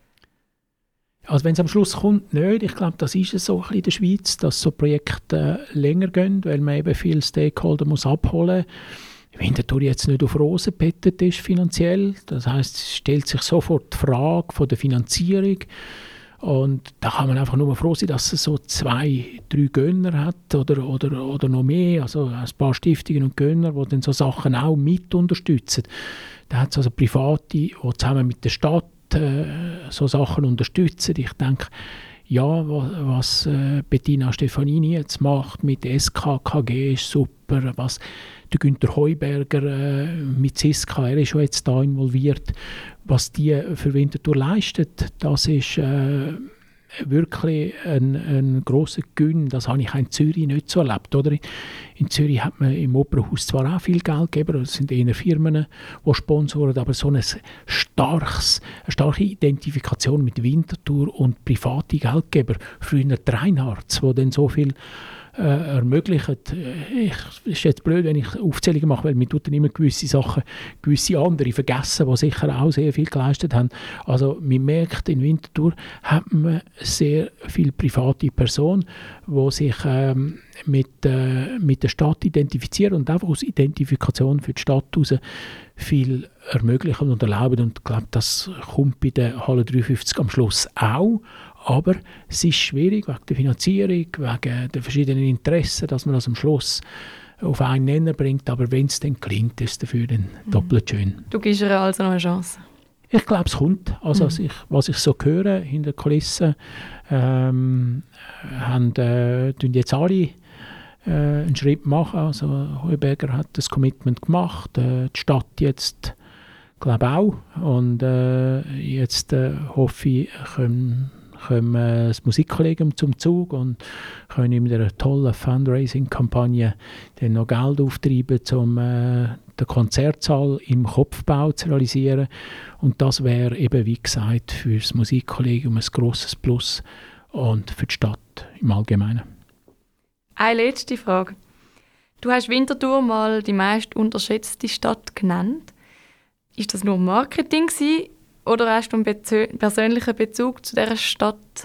Also wenn es am Schluss kommt, nicht. Ich glaube, das ist es so ein bisschen in der Schweiz, dass so Projekte äh, länger gehen, weil man eben viele Stakeholder muss abholen muss. Winterthur jetzt nicht auf Rosen gebettet ist finanziell. Das heisst, es stellt sich sofort die Frage von der Finanzierung. Und da kann man einfach nur froh sein, dass es so zwei, drei Gönner hat oder, oder, oder noch mehr. Also ein paar Stiftungen und Gönner, die dann so Sachen auch mit unterstützen. Da hat es also Private, die zusammen mit der Stadt äh, so Sachen unterstützen. Ich denke, ja, was, was äh, Bettina Stefanini jetzt macht mit S K K G ist super. Was der Günther Heuberger äh, mit Siska, er ist schon jetzt da involviert. Was die für Winterthur leistet, das ist äh, wirklich ein, ein grosser Gewinn. Das habe ich in Zürich nicht so erlebt. Oder? In Zürich hat man im Opernhaus zwar auch viel Geld gegeben, es sind eher Firmen, die sponsoren, aber so eine, starkes, eine starke Identifikation mit Winterthur und private Geldgeber, früher die Reinhards, die dann so viel Äh, ermöglichen. Ich, es ist jetzt blöd, wenn ich Aufzählungen mache, weil mir tut dann immer gewisse Sachen, gewisse andere vergessen, die sicher auch sehr viel geleistet haben. Also man merkt, in Winterthur hat man sehr viele private Personen, die sich ähm, mit, äh, mit der Stadt identifizieren und einfach aus Identifikation für die Stadt heraus viel ermöglichen und erlauben. Und ich glaube, das kommt bei der Halle dreiundfünfzig am Schluss auch. Aber es ist schwierig wegen der Finanzierung, wegen der verschiedenen Interessen, dass man das am Schluss auf einen Nenner bringt. Aber wenn es dann gelingt, ist es dafür dann mhm. doppelt schön. Du gibst ihr also noch eine Chance? Ich glaube, es kommt. Also, mhm. was, ich, was ich so höre hinter den Kulissen, ähm, haben äh, jetzt alle äh, einen Schritt machen. Also, Heuberger hat das Commitment gemacht, äh, die Stadt jetzt, glaube auch. Und äh, jetzt äh, hoffe ich, können kommen das Musikkollegium zum Zug und können mit einer tollen Fundraising-Kampagne dann noch Geld auftreiben, um äh, den Konzertsaal im Kopfbau zu realisieren. Und das wäre eben, wie gesagt, für das Musikkollegium ein grosses Plus und für die Stadt im Allgemeinen. Eine letzte Frage. Du hast Winterthur mal die meist unterschätzte Stadt genannt. Ist das nur Marketing gewesen? Oder hast du einen bezö- persönlichen Bezug zu dieser Stadt?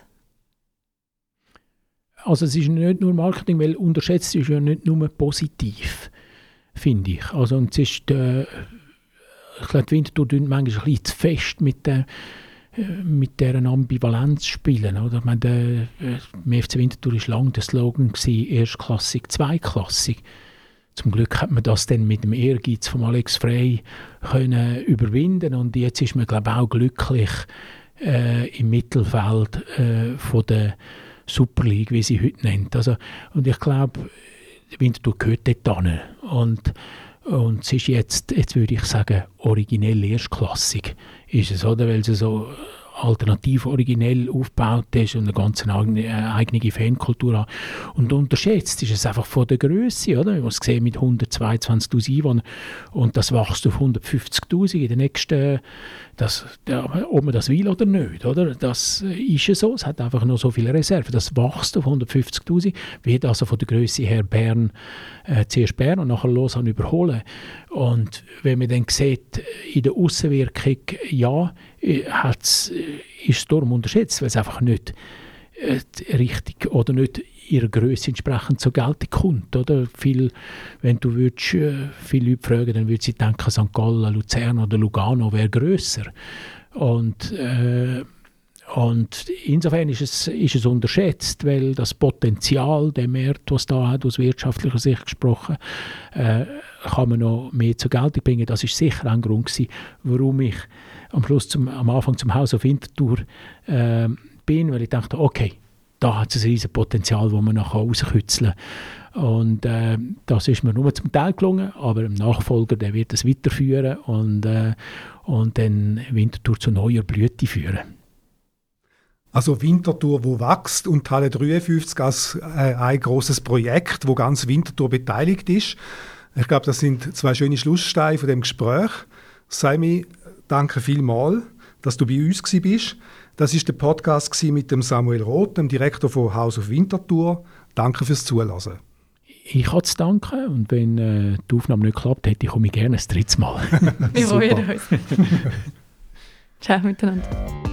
Also es ist nicht nur Marketing, weil unterschätzt ist ja nicht nur positiv, finde ich. Also und es ist, äh, ich glaube, die Winterthur tun manchmal ein bisschen zu fest mit der mit dieser Ambivalenz spielen. Oder? Ich meine, der, im F C Winterthur war lange der Slogan gewesen, erstklassig, zweiklassig. Zum Glück hat man das dann mit dem Ehrgeiz von Alex Frey können überwinden und jetzt ist man, glaube ich, auch glücklich äh, im Mittelfeld äh, von der Super League, wie sie heute nennt. Also, und ich glaube, Winterthur gehört dort hin. Und, und es ist jetzt, jetzt würde ich sagen, originell erstklassig ist es, oder? Weil es so alternativ originell aufgebaut ist und eine ganz eigene, eigene Fankultur hat. Und unterschätzt ist es einfach von der Grösse, oder? Man muss sehen, mit hundertzweiundzwanzigtausend Einwohnern und das wächst auf hundertfünfzigtausend in den nächsten, das, ob man das will oder nicht, oder? Das ist so, es hat einfach noch so viele Reserven. Das wächst auf hundertfünfzigtausend, wird also von der Grösse her Bern, äh, zuerst Bern und nachher Lausanne überholen. Und wenn man dann sieht, in der Aussenwirkung, ja, hat's, ist es darum unterschätzt, weil es einfach nicht äh, richtig oder nicht ihrer Grösse entsprechend zur Geltung kommt. Oder? Viel, wenn du würdest, äh, viele Leute fragen, dann würden sie denken, Sankt Gallen, Luzern oder Lugano wäre grösser. Und, äh, und insofern ist es, ist es unterschätzt, weil das Potenzial, der Markt, was da hat, aus wirtschaftlicher Sicht gesprochen, äh, kann man noch mehr zur Geltung bringen. Das ist sicher ein Grund gewesen, warum ich am Schluss zum, am Anfang zum Haus auf Winterthur äh, bin, weil ich dachte, okay, da hat es ein riesiges Potenzial, das man nachher rauskitzeln kann. Und äh, das ist mir nur zum Teil gelungen, aber im Nachfolger, der wird das weiterführen und, äh, und dann Winterthur zu neuer Blüte führen. Also Winterthur, wo wächst und Halle dreiundfünfzig als äh, ein grosses Projekt, wo ganz Winterthur beteiligt ist. Ich glaube, das sind zwei schöne Schlusssteine von dem Gespräch. Saimi, danke vielmals, dass du bei uns warst. Das war der Podcast mit dem Samuel Roth, dem Direktor von Haus auf Winterthur. Danke fürs Zuhören. Ich habe zu danken und wenn äh, die Aufnahme nicht klappt, hätte ich komme gerne ein drittes Mal. Wir freuen uns. Ciao miteinander.